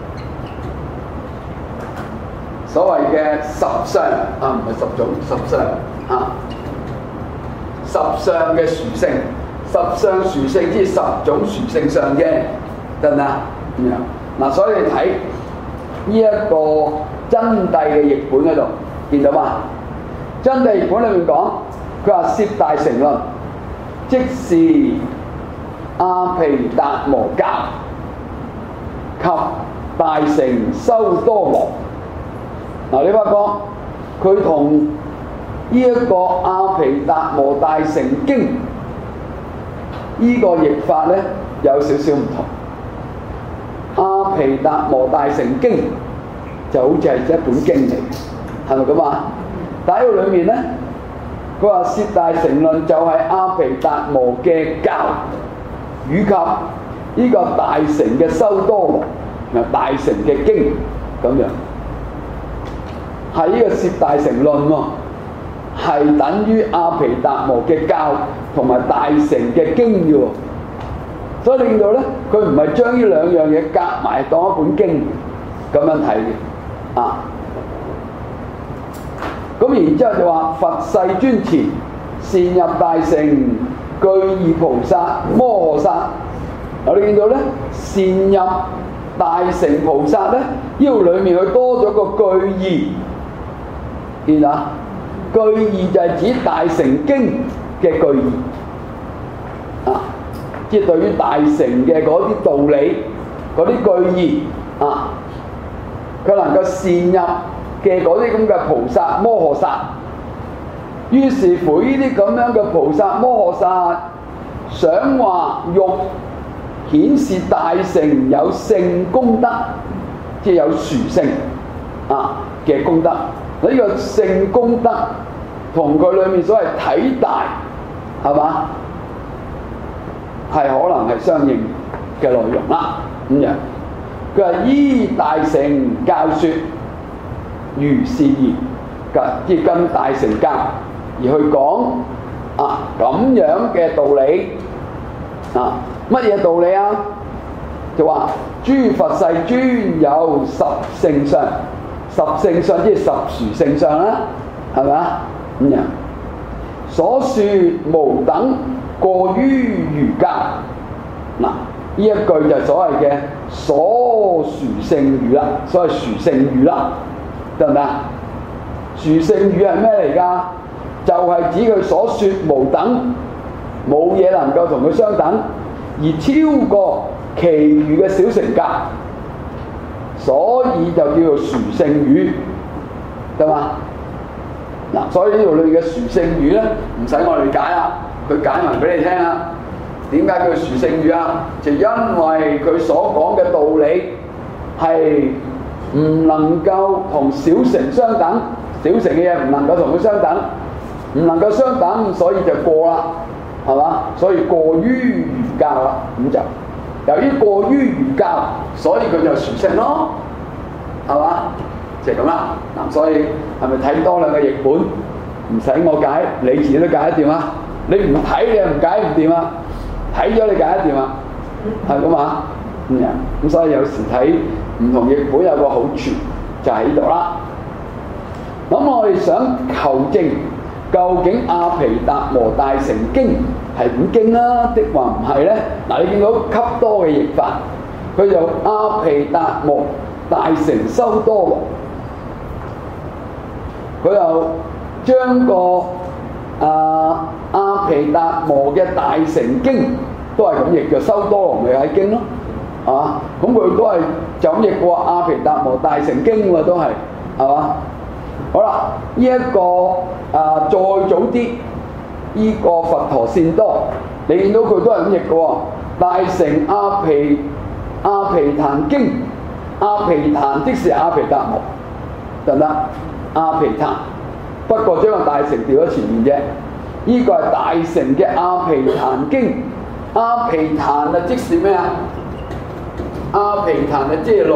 所謂嘅十相啊，唔係十種十相啊，十相嘅殊勝。十相殊勝之十種殊勝相啫，得唔得？咁樣嗱，所以你睇呢一個真諦嘅譯本嗰度，見到嘛？真諦譯本裏面講，佢話攝大乘論，即是阿毗達摩教及大乘修多羅。嗱，你發覺佢同呢一個阿毗達摩大乘經。呢個譯法咧有少少唔同。阿毗達摩大乘經就好似係一本經嚟，係咪咁啊？但喺個裏面咧，佢話攝大乘論就係阿毗達摩嘅教，以及呢個大乘嘅修多羅，大乘嘅經咁樣，係呢個攝大乘論喎，係等於阿毗達摩嘅教。同埋大乘嘅經嘅喎，所以你見到咧，佢唔係將呢兩樣嘢夾埋當一本經咁樣睇嘅，啊，咁然之後就話佛世尊前，善入大乘，具二菩薩摩訶薩。我哋見到咧，善入大乘菩薩咧，呢度裡面佢多咗個具二，見啊，具二就係指大乘經嘅具義啊，即係對於大乘嘅嗰啲道理、嗰啲具義啊，佢能夠善入嘅嗰啲咁嘅菩薩摩訶薩。於是乎呢啲咁樣嘅菩薩摩訶薩，想話欲顯示大乘有聖功德，即係有殊勝啊嘅功德。呢、這個聖功德同佢裏面所謂體大。係嘛？係可能係相應嘅內容啦。咁樣，佢話依大乘教説，如是言，即係跟大乘教而去講啊咁樣嘅道理啊，乜嘢道理啊？就話諸佛世尊有十勝相，十勝相即係十殊勝相啦，係咪啊？咁樣。所說無等過於餘教，嗱，呢一句就所謂嘅所殊勝語啦，所謂殊勝語啦，得唔得？殊勝語係咩嚟㗎？就係、是、指佢所說無等，冇嘢能夠同佢相等，而超過其餘嘅小乘教，所以就叫做殊勝語，得嘛？嗱，所以呢度裏面嘅殊勝語咧，唔使我哋解啦，佢解埋俾你聽啦。點解叫殊勝語啊？就因為佢所講嘅道理係唔能夠同小乘相等，小乘嘅嘢唔能夠同佢相等，唔能夠相等，所以就過啦，係嘛？所以過於餘教啦，咁就由於過於餘教，所以佢就殊勝咯，係嘛？就係咁啦。嗱，所以係咪睇多兩個譯本？唔使我解，你自己都解得掂啊！你唔睇你又唔解唔掂啊！睇咗你解得掂啊！係咁啊！咁樣咁，所以有時睇唔同譯本有個好處就喺呢度啦。咁我哋想求證究竟《阿毗達摩大乘經》係本經啊，的話唔係咧？嗱，你見到笈多嘅譯法，佢就阿毗達摩大乘修多羅。佢又將個啊阿毗達摩嘅大乘經都係咁譯嘅，修多羅彌迦經咯，係嘛？咁佢都係就咁譯過阿毗達摩大乘經喎，都係係嘛？好啦，呢、這、一個啊再早啲，呢、這個佛陀善多，你見到佢都係咁譯嘅喎，大乘阿毗阿毗曇經，阿毗曇即是阿毗達摩，得唔得？阿毗曇，不過將個大乘調喺前面啫。呢、這個係大乘嘅阿毗曇經，阿毗曇啊即是咩啊？阿毗曇啊即係論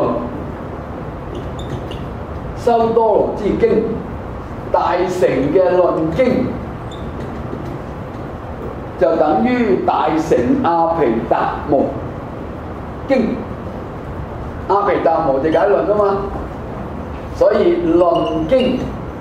修多羅之經，大乘嘅論經就等於大乘阿毗達摩經，阿毗達摩就解論啊嘛，所以論經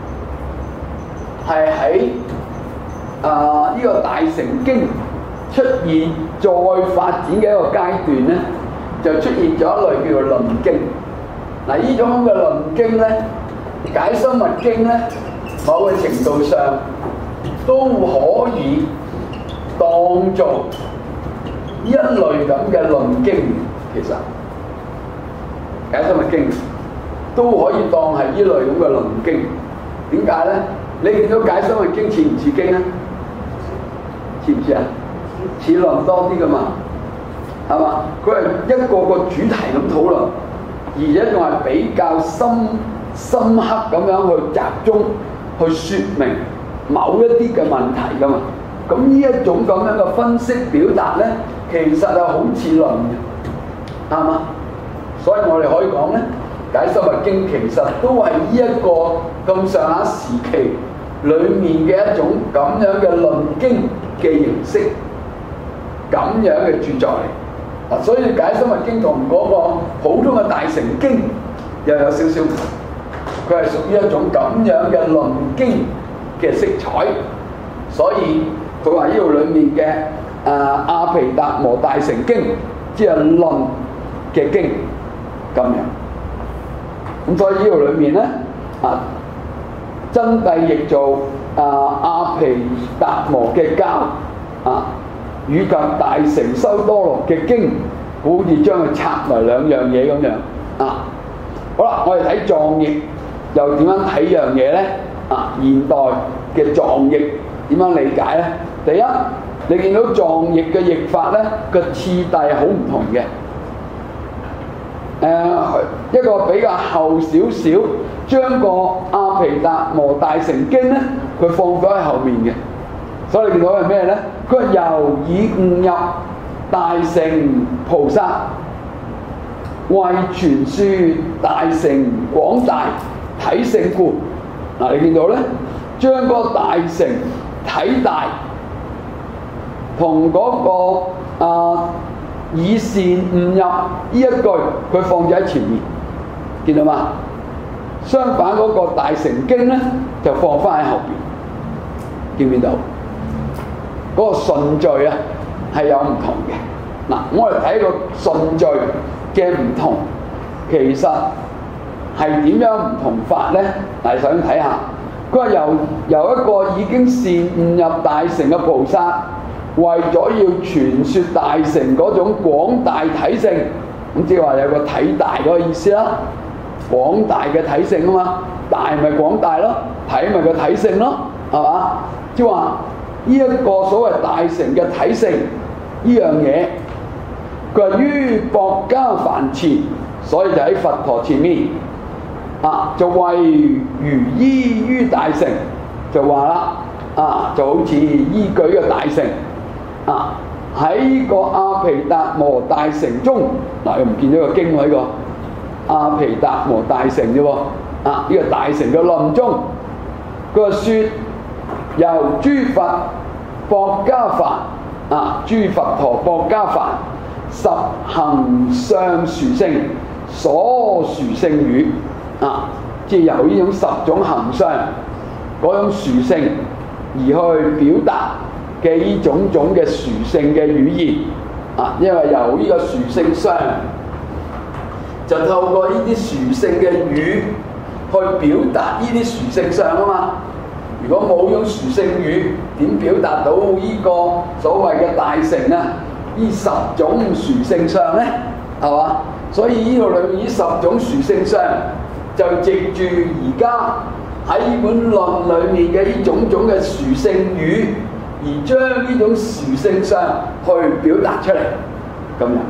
係喺啊呢個大乘經出現再發展嘅一個階段咧，就出現咗一類叫做論經。嗱，呢種咁嘅論經咧，解深密經咧，某個程度上都可以當做呢一類咁嘅論經。其實解深密經都可以當係呢類咁嘅論經。點解咧？你見到解深密經似唔似經啊？似唔似啊？似論多啲噶嘛，係嘛？佢係一個個主題咁討論，而且仲係比較深深刻咁樣去集中去説明某一啲嘅問題噶嘛。咁呢一種咁樣嘅分析表達咧，其實係好似論嘅，啱嘛？所以我哋可以講咧，解深密經其實都係呢一個咁上下時期裡面嘅一種咁樣嘅論經嘅形式，咁樣嘅著作嚟。嗱，所以解深密經同嗰個普通嘅大乘經又有少少唔同，佢係屬於一種咁樣嘅論經嘅色彩。所以佢話呢度裡面嘅啊阿毗達摩大乘經，即係論嘅經咁樣。咁所以呢度裡面咧啊，真諦譯做啊阿毗達摩嘅教啊，以及大乘修多羅嘅經，好似將佢拆為兩樣嘢咁樣啊。好啦，我哋睇藏譯又點樣睇樣嘢咧？啊，現代嘅藏譯點樣理解咧？第一，你見到藏譯嘅譯法咧，個次第好唔同嘅。誒、呃、一個比較後少少，將個阿毗達摩大乘經咧，佢放咗喺後面嘅。所以你見到係咩咧？佢話由以悟入大乘菩薩，為傳説大乘廣大體性故。嗱、啊，你見到咧，將個大乘體大同嗰、那個啊以善悟入呢一句，佢放咗喺前面，見到嘛？相反嗰個大乘經咧，就放翻喺後邊，見唔見到？嗰、那個順序啊，係有唔同嘅。嗱，我哋睇個順序嘅唔同，其實係點樣唔同法咧？嗱，首先睇下，佢話由由一個已經善悟入大乘嘅菩薩，為咗要傳説大乘嗰種廣大體性，咁即係話有個體大嗰個意思啦。廣大嘅體性啊嘛，大咪廣大咯，體咪個體性咯，係嘛？即係話呢一個所謂大乘嘅體性呢樣嘢，佢係於薄伽梵前，所以就喺佛陀前面啊，就為如依於大乘，就話啦啊，就好似依據嘅大乘啊，喺個阿毗達摩大乘中，嗱又唔見咗個經喺個阿毗達摩大乘啫喎，啊呢、這個大乘嘅論中，佢話説由諸佛薄伽梵啊，諸佛陀薄伽梵十行相殊勝所殊勝語啊，即係由呢種十種行相嗰種殊勝而去表達嘅呢種種嘅殊勝嘅語言啊，因為由呢個殊勝相就透過呢啲殊勝嘅語去表達呢啲殊勝相啊嘛。 如果冇用殊勝語，點表達到呢個所謂嘅大乘啊？呢十種殊勝相呢，係嘛？所以呢度裏面呢十種殊勝相，就藉住而家喺呢本論裏面嘅呢種種嘅殊勝語，而將呢種殊勝相去表達出嚟，咁樣。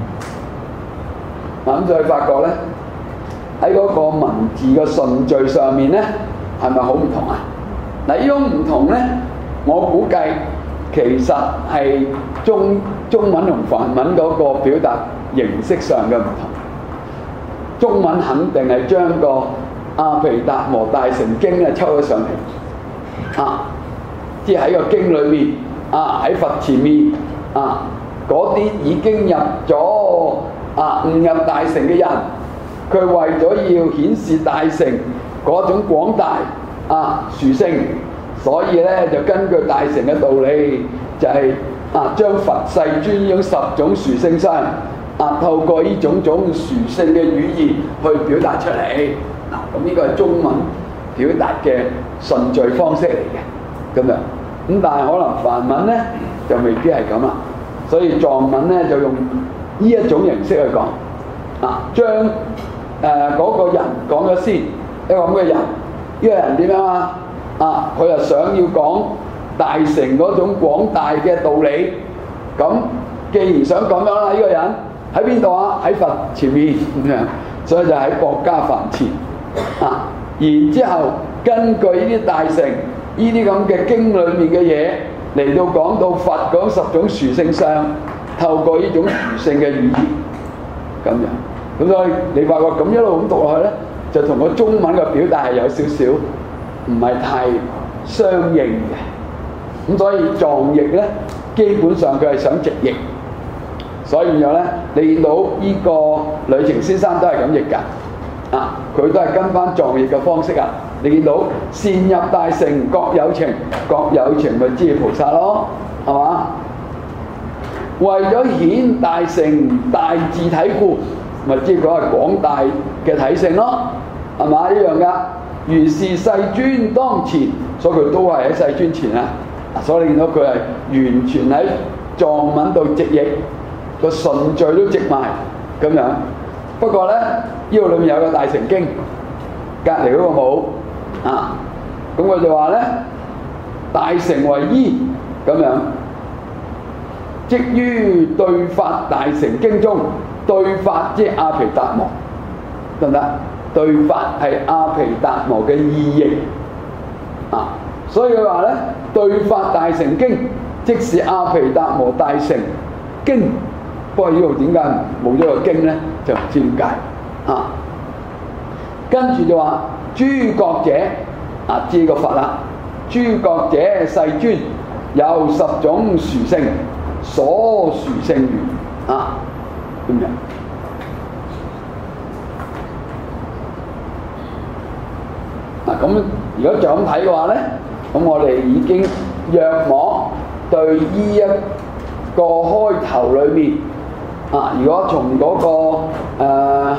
嗱咁再發覺呢，喺嗰個文字嘅順序上面呢，係咪好唔同啊？嗱，呢種唔同呢，我估計其實係中中文同梵文嗰個表達形式上嘅唔同。中文肯定係將個阿毗達摩大乘經啊抽咗上嚟，啊，即係喺個經裏面，啊喺佛前面，啊嗰啲已經入咗啊悟入大乘嘅人，佢為咗要顯示大乘嗰種廣大啊殊勝，所以咧就根據大乘嘅道理，就係、是、啊將佛世尊呢種十種殊勝相啊透過呢種種殊勝嘅語言去表達出嚟。嗱，咁呢個係中文表達嘅順序方式嚟嘅，咁樣。咁但係可能梵文咧就未必係咁啦，所以藏文咧就用呢一種形式去講，啊將誒嗰、呃那個人講咗先，一個咁嘅人，呢、這個人點樣啊？啊，佢又想要講大乘嗰種廣大嘅道理，咁既然想咁樣啦，呢、這個人喺邊度啊？喺佛前面咁樣，所以就喺薄伽梵前啊。然之後根據呢啲大乘呢啲咁嘅經裏面嘅嘢嚟到講到佛講十種殊勝相，透過呢種殊勝嘅語言咁樣。咁所以你發覺咁一路咁讀落去咧，就同個中文嘅表達係有少少唔係太相應嘅。咁所以藏譯咧，基本上佢係想直譯。所以變咗咧，你見到呢個呂澄先生都係咁譯㗎，啊，佢都係跟翻藏譯嘅方式啊。你見到善入大乘各有情，各有情咪即係菩薩咯，係嘛？為咗顯大乘大自體故，咪即係講係廣大嘅體性咯，係嘛？一樣㗎。如是世尊當前，所以佢都係喺世尊前啊。所以你見到佢係完全喺藏文度直譯。個順序都直埋咁樣，不過咧呢度裏面有個大乘經，隔離嗰個冇啊，咁佢就話咧大乘為依咁樣，即於對法大乘經中，對法即係阿毗達摩，得唔得？對法係阿毗達摩嘅意譯啊，所以佢話咧對法大乘經，即是阿毗達摩大乘經。不過呢度點解冇咗個經咧？就唔知點解啊！跟住就話諸覺者啊，知個佛啦。諸覺者世尊有十種殊勝，所殊勝如啊咁樣。嗱咁，如果就咁睇嘅話咧，咁我哋已經約莫對呢一個開頭裏面。啊！如果從嗰、那個誒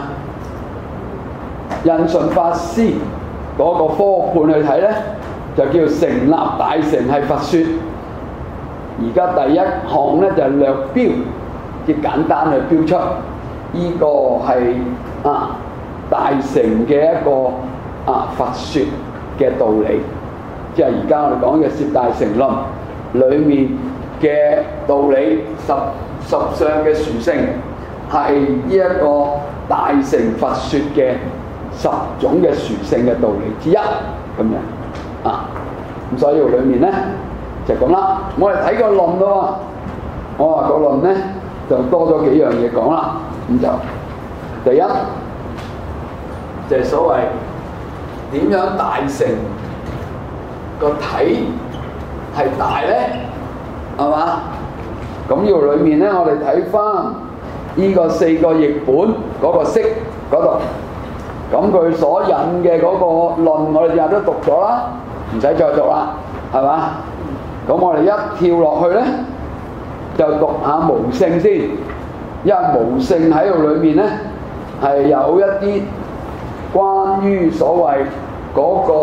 印順法師嗰個科判去睇咧，就叫成立大乘係佛說。而家第一項咧就係、是、略標，即簡單去標出呢、這個係啊大乘嘅一個啊佛說嘅道理，即係而家我哋講嘅《攝大乘論》裏面嘅道理十。十相嘅殊勝係呢一個大乘佛說嘅十種嘅殊勝嘅道理之一咁樣啊，咁所以裏面咧就咁啦。我哋睇個論咯，我話個論咧就多咗幾樣嘢講啦。咁就第一就係、是、所謂點樣大乘個體係大咧，係嘛？咁呢度裏面咧，我哋睇翻呢個四個譯本嗰個釋嗰度，咁佢所引嘅嗰個論，我哋日日都讀咗啦，唔使再讀啦，係嘛？咁我哋一跳落去咧，就讀下無性先，因為無性喺度裏面咧係有一啲關於所謂嗰個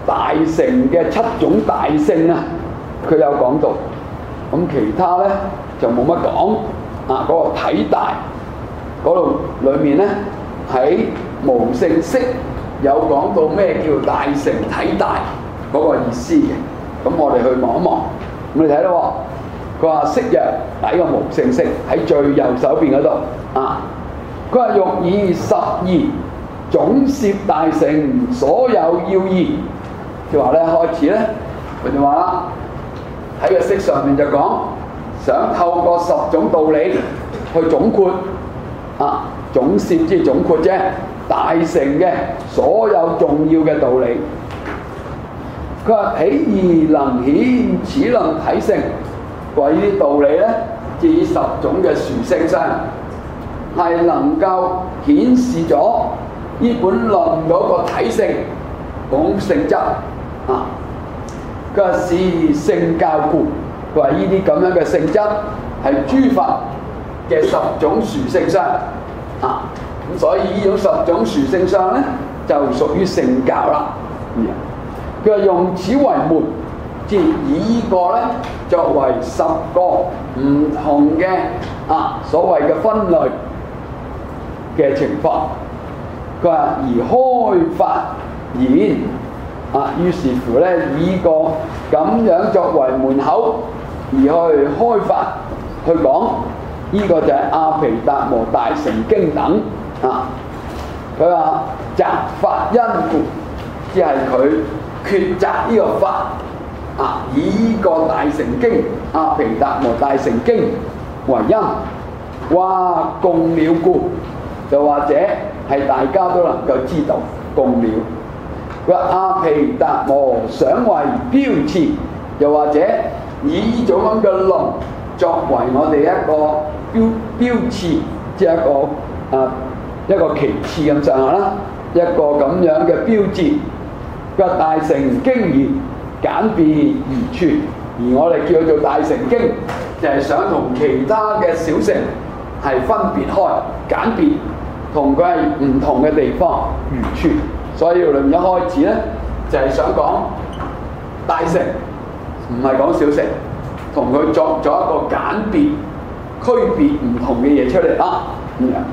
大乘嘅七種大聖啊，佢有講到。咁其他咧就冇乜講啊。嗰、那個體大嗰度裏面咧喺無勝釋有講到咩叫大乘體大嗰、那個意思嘅。咁我哋去望一望，咁你睇到喎，佢話釋曰喺個無勝釋喺最右手邊嗰度啊。佢話欲以十義總攝大乘所有要義，即係話咧開始咧，佢就話啦喺個釋上面就講，想透過十種道理去總括啊，總攝即係總括啫，大乘嘅所有重要嘅道理。佢話起而能顯此論體性，話呢啲道理咧，至於十種嘅殊勝相，係能夠顯示咗呢本論嗰個體性講性質啊。佢話是聖教故，佢話呢啲咁樣嘅性質係諸佛嘅十種殊勝相啊。咁所以呢種十種殊勝相咧，就屬於聖教啦。佢話用此為門，即係以呢個咧作為十個唔同嘅啊所謂嘅分類嘅情況。佢話而開發言啊，於是乎咧以個咁樣作為門口而去開發去講，呢、這個就係阿毗達摩大乘經等啊。佢話擇法因故，即係佢抉擇呢個法啊，以呢個大乘經阿毗達摩大乘經為因，話共了故，就或者係大家都能夠知道共了。佢話阿毗達摩想為標誌，又或者以呢種咁嘅論作為我哋一個標標誌，即係一個啊一個旗幟咁上下啦，一個咁樣嘅標誌。佢話大乘經義簡別而處，而我哋叫做大乘經，就係、是、想同其他嘅小乘係分別開，簡別同佢係唔同嘅地方而處。所以裏面一開始咧，就係、是、想講大乘，唔係講小乘，同佢作咗一個簡別、區別唔同嘅嘢出嚟啦。咁樣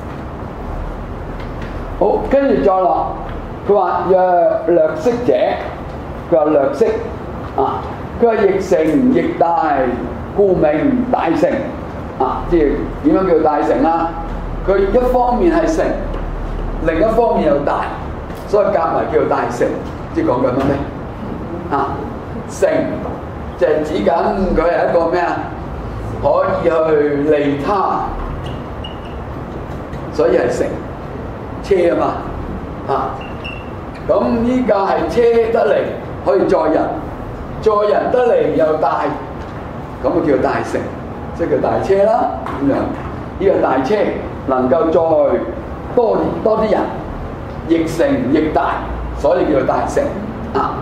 好，跟住再落。佢話若略釋者，佢話略釋啊，佢話亦成亦大，故名大乘啊。即係點樣叫大乘啊？佢一方面係乘，另一方面又大，所以夾埋叫做大乘。即係講緊乜咩啊？乘就係指緊佢係一個咩啊？可以去利他，所以係乘車啊嘛啊！咁呢架係車得嚟可以載人，載人得嚟又大，咁啊叫大乘，即係叫大車啦咁樣。呢個大車能夠載多多啲人，亦乘亦大，所以叫做大乘啊。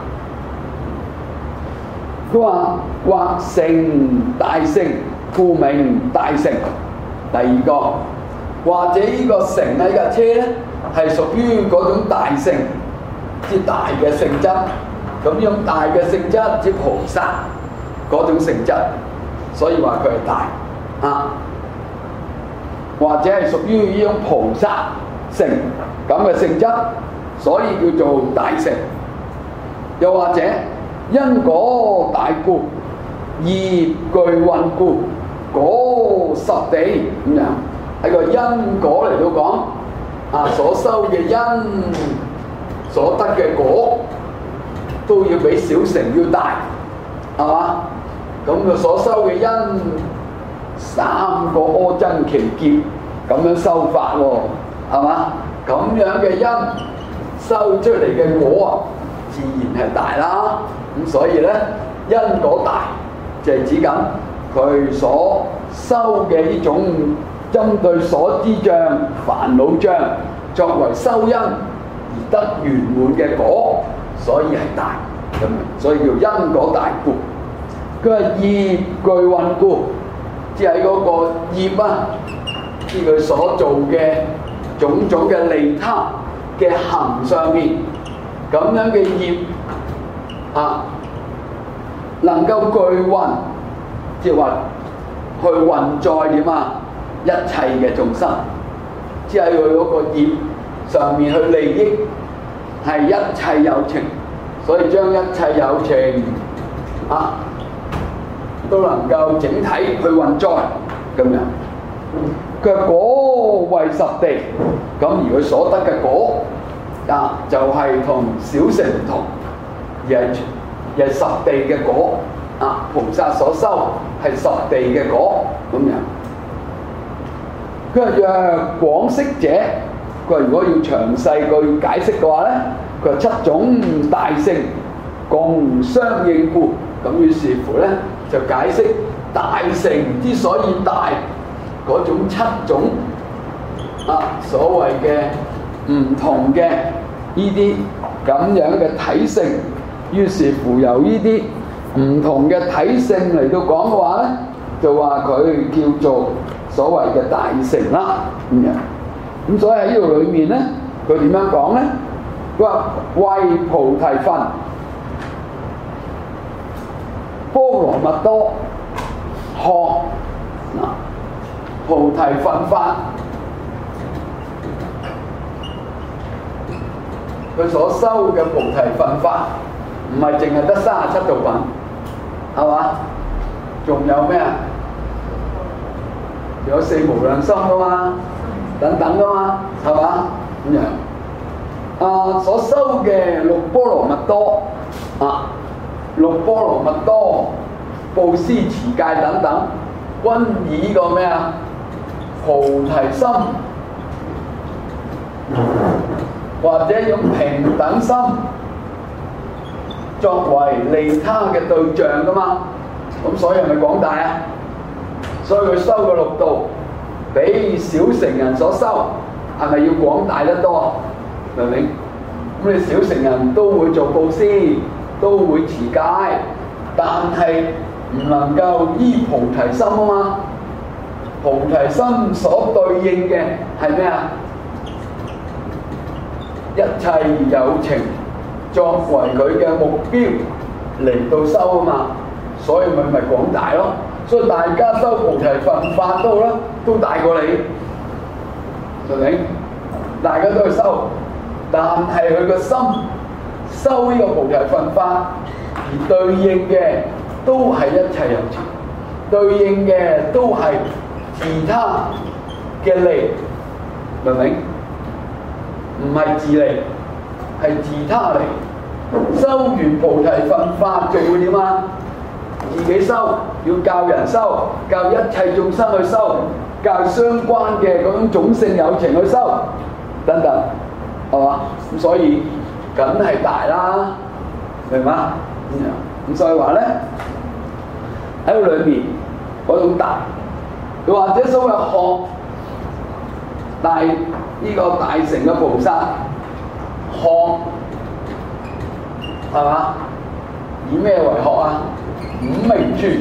佢話或乘大乘，故名大乘。第二個或者呢個乘呢架車咧係屬於嗰種大乘，即大嘅性質，咁呢種大嘅性質即菩薩嗰種性質，所以話佢係大啊。或者係屬於呢種菩薩乘咁嘅性質，所以叫做大乘。又或者因果大故，業具運故，果十地咁樣，喺個因果嚟到講啊，所收嘅因，所得嘅果都要比小乘要大，係嘛？咁佢所收嘅因三個阿僧祇劫咁樣收法喎，係嘛？咁樣嘅因收出嚟嘅果啊，自然係大啦。咁所以咧，因果大就係指緊佢所收嘅呢種針對所知障、煩惱障作為收因而得圓滿嘅果，所以係大咁，所以叫因果大故。佢話業具運故，即係嗰個業啊，即係佢所做嘅種種嘅利他嘅行上面，咁樣嘅業啊，能夠具運，即係話去運載點啊一切嘅眾生，即係佢嗰個業上面去利益係一切有情，所以將一切有情啊都能夠整體去運載咁樣。佢話果為十地，咁而佢所得嘅果啊，就係、是、同小乘唔同，而係而係十地嘅果啊。菩薩所修係十地嘅果咁樣。佢話若廣釋者，佢話如果要詳細去解釋嘅話咧，佢話七種大乘共相應故，咁於是乎咧就解釋大乘之所以大。嗰種七種啊，所謂嘅唔同嘅呢啲咁樣嘅體性，於是乎由呢啲唔同嘅體性嚟到講嘅話咧，就話佢叫做所謂嘅大乘啦咁樣。咁所以喺呢度裏面咧，佢點樣講咧？佢話為菩提分波羅蜜多學嗱。菩提分法，佢所修嘅菩提分法，唔係淨係得三十七道品，係嘛？仲有咩啊？有四無量心噶嘛，等等噶嘛，係嘛？咁樣啊，所修嘅六波羅蜜多啊，六波羅蜜多、布施、持戒等等，均以呢個咩啊？菩提心或者用平等心作為利他嘅對象噶嘛，咁所以係咪廣大啊？所以佢修嘅六道比小乘人所修係咪要廣大得多？明唔明？咁你小乘人都會做布施，都會持戒，但係唔能夠依菩提心啊嘛。菩提心所對應嘅係咩啊？一切有情作為佢嘅目標嚟到修啊嘛，所以咪咪廣大咯。所以大家修菩提分法都好啦，都大過你，明唔明？大家都去修，但係佢個心修呢個菩提分法而對應嘅都係一切有情，對應嘅都係自他嘅利，明唔明？唔係自利，係自他利。修完菩提分法，就會點啊？自己修，要教人修，教一切眾生去修，教相關嘅嗰種種性有情去修，等等，係嘛？咁所以梗係大啦，明嘛？咁所以話咧喺裏面嗰種大。又或者所謂學大呢、這個大乘嘅菩薩學係嘛？以咩為學啊？五明處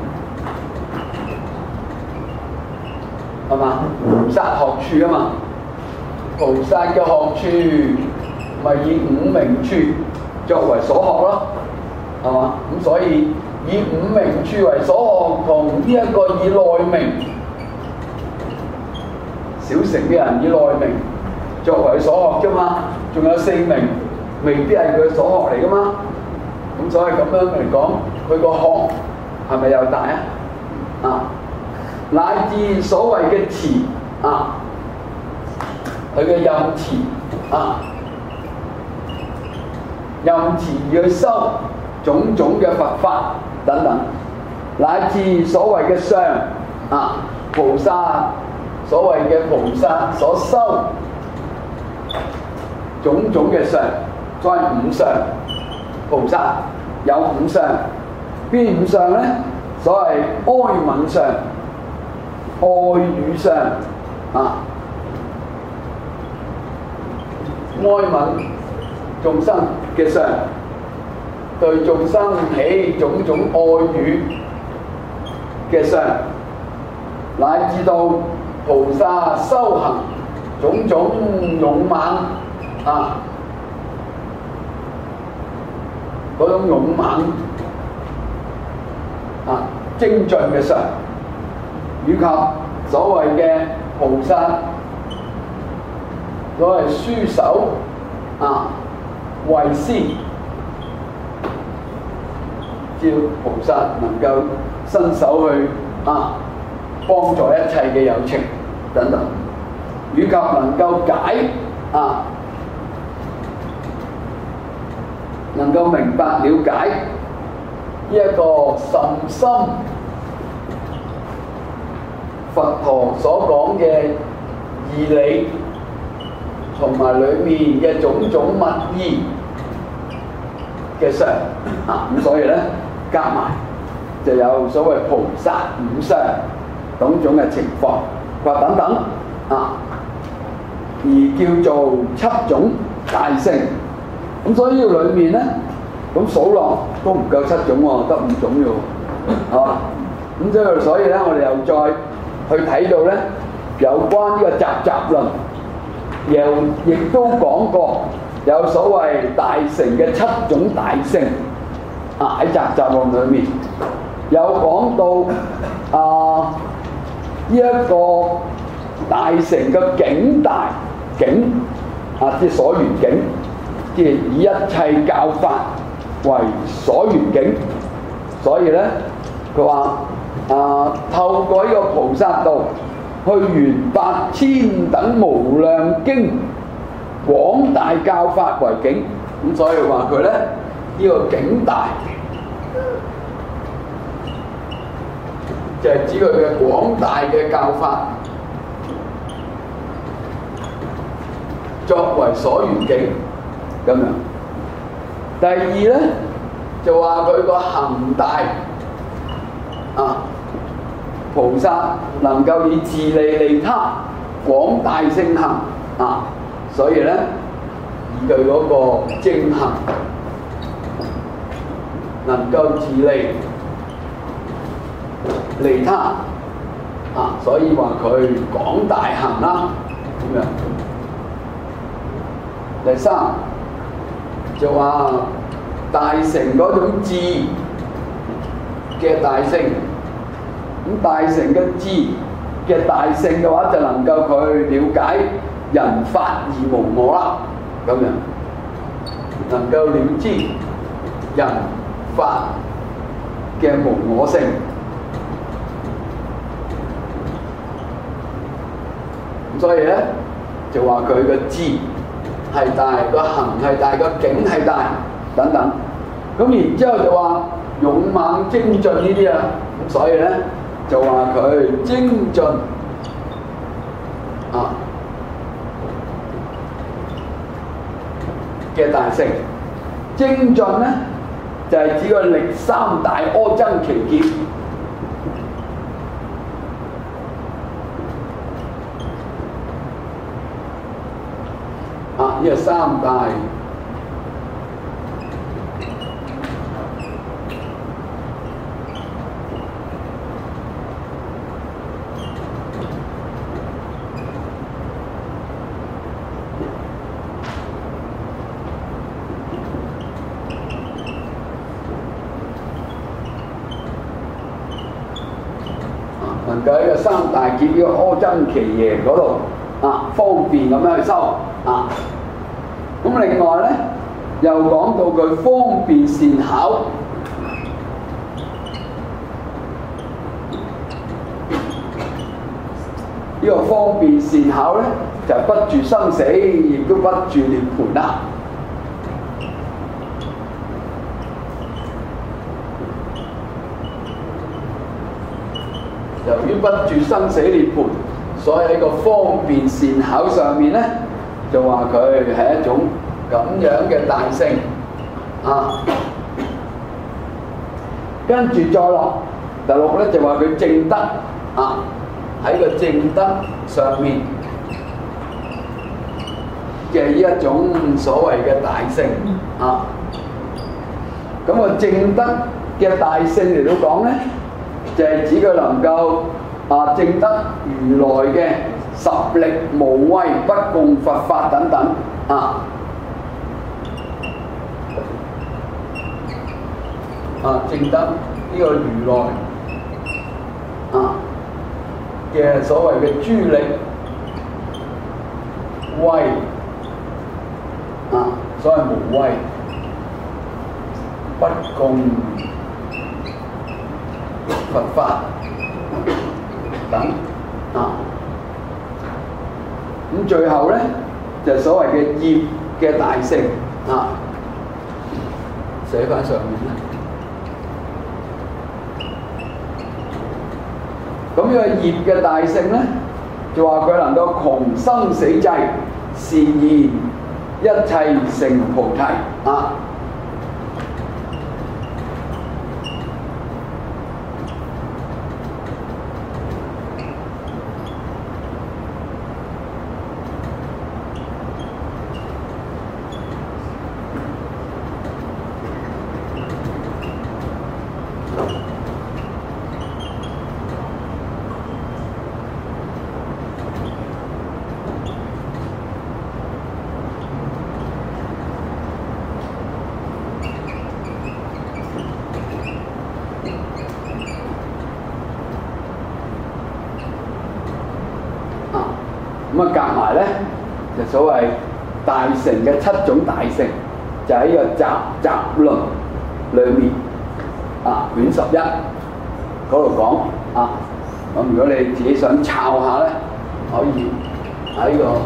係嘛？菩薩學處啊嘛，菩薩嘅學處咪以五明處作為所學咯，係嘛？咁所以以五明處為所學，同呢一個以內明。小乘嘅人以內明作為所學啫嘛，仲有四明未必係佢所學嚟噶嘛，咁所以咁樣嚟講，佢個學係咪又大啊？啊，乃至所謂嘅持啊，佢嘅任持啊，任持而去修種種嘅佛法等等，乃至所謂嘅相啊，菩薩。所謂嘅菩薩所修種種嘅相，再五相，菩薩有五相，邊五相咧？所謂哀憫相、愛語相啊，哀憫眾生嘅相，對眾生起種種愛語嘅相，乃至到菩薩修行種種勇猛啊嗰種勇猛啊精進嘅相，以及所謂嘅菩薩，所謂書手啊慧師，只要菩薩能夠伸手去啊幫助一切嘅有情等等，以及能夠解啊能夠明白了解呢一個甚深佛陀所講嘅義理，同埋裡面嘅種種密意嘅相啊，咁所以咧加埋就有所謂菩薩五相種種嘅情況，或等等啊，而叫做七種大乘。咁所以裏面咧，咁數落都唔夠七種喎，得五種啫喎，係嘛？咁即係所以咧，我哋又再去睇到咧，有關呢個集集論，又亦都講過有所謂大乘嘅七種大乘啊，喺集集論裏面有講到啊呢一個大乘嘅境大境啊，即係所緣境。即係以一切教法為所緣境，所以咧佢話啊，透過呢個菩薩道去圓八千等無量經廣大教法為境，咁所以話佢咧呢個境大，就係指佢嘅廣大嘅教法作為所緣境。咁樣，第二咧就話佢個行大啊，菩薩能夠以自利利他廣大聖行啊，所以咧以佢嗰個正行能夠自利利他啊，所以話佢廣大行啦咁樣。第三。就話大乘嗰種智嘅大乘，咁大乘嘅智嘅大乘嘅話，就能夠佢了解人法而無我啦，咁樣能夠了知人法嘅無我性。咁所以咧，就話佢嘅智係大，個行係大，個境係大，等等。咁然之後就話勇猛精進呢啲啊，咁所以咧就話佢精進啊嘅大乘。精進咧就係指個歷三大阿僧祇劫。啊！呢個三大能夠喺個三大劫呢個阿僧祇耶嗰度啊，方便咁樣去修啊。咁另外咧，又講到佢方便善巧，呢個方便善巧咧，就係不住生死，亦都不住涅槃啦。由於不住生死涅槃，所以喺個方便善巧上面咧，就話佢係一種咁樣嘅大乘啊。跟住再落第六咧，就話佢正德啊，喺個正德上面嘅呢一種所謂嘅大乘啊。咁個正德嘅大乘嚟到講咧，就係指佢能夠啊證得如來嘅十力無畏不共佛法等等啊。 啊，證得呢個如來啊嘅所謂嘅諸力威啊，所謂無威不共佛法等啊，咁最後咧就所謂嘅業嘅大乘啊，寫翻上面啦。咁呢個業嘅大乘咧，就話佢能夠窮生死際，示現一切成菩提啊。咁啊，夾埋咧就所謂大乘嘅七種大乘，就喺呢個集集論裏面啊，卷十一嗰度講啊。咁如果你自己想抄下咧，可以喺個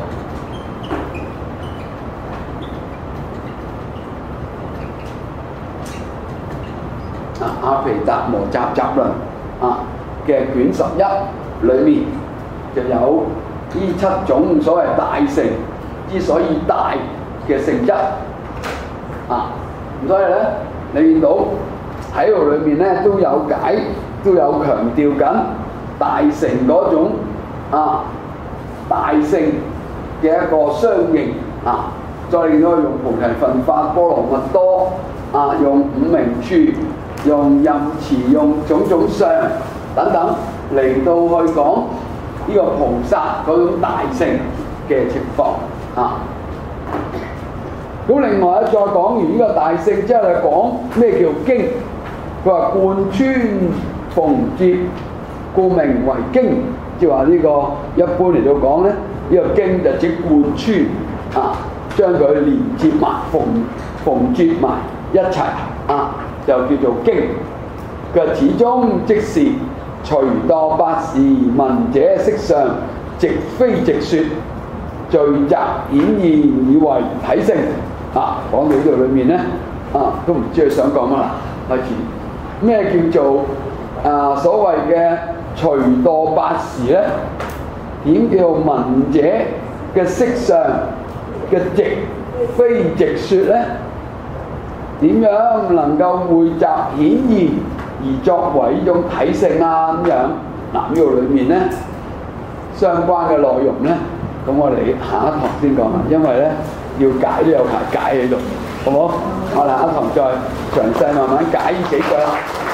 啊阿毗達摩集集論啊嘅卷十一裏面就有呢七種所謂大乘之所以大嘅性質啊，咁所以咧，你見到喺度裏面咧都有解，都有強調緊大乘嗰種啊大乘嘅一個相應啊，再見到用菩提分法、波羅蜜多啊，用五明處、用任持、用種種相等等嚟到去講呢個菩薩嗰種大乘嘅情況啊。咁另外咧，再講完呢個大乘之後，就講咩叫經？佢話貫穿縫接，故名為經。即係話呢個一般嚟到講咧，呢、這個經就指貫穿啊，將佢連接埋、縫縫接埋一齊啊，就叫做經。佢話始終即是隨墮八時聞者色相，直非直說，聚集顯現以為體性啊。講到呢度裏面咧啊，都唔知佢想講乜啦。開始咩叫做啊所謂嘅隨墮八時咧？點叫做聞者嘅色相嘅直非直說咧？點樣能夠匯集顯現而作為呢種體性啊？咁樣嗱，呢度裏面咧相關嘅內容咧，咁我哋下一堂先講啦，因為咧要解都有排解喺度，好唔好？我哋下一堂再詳細慢慢解呢幾句啦。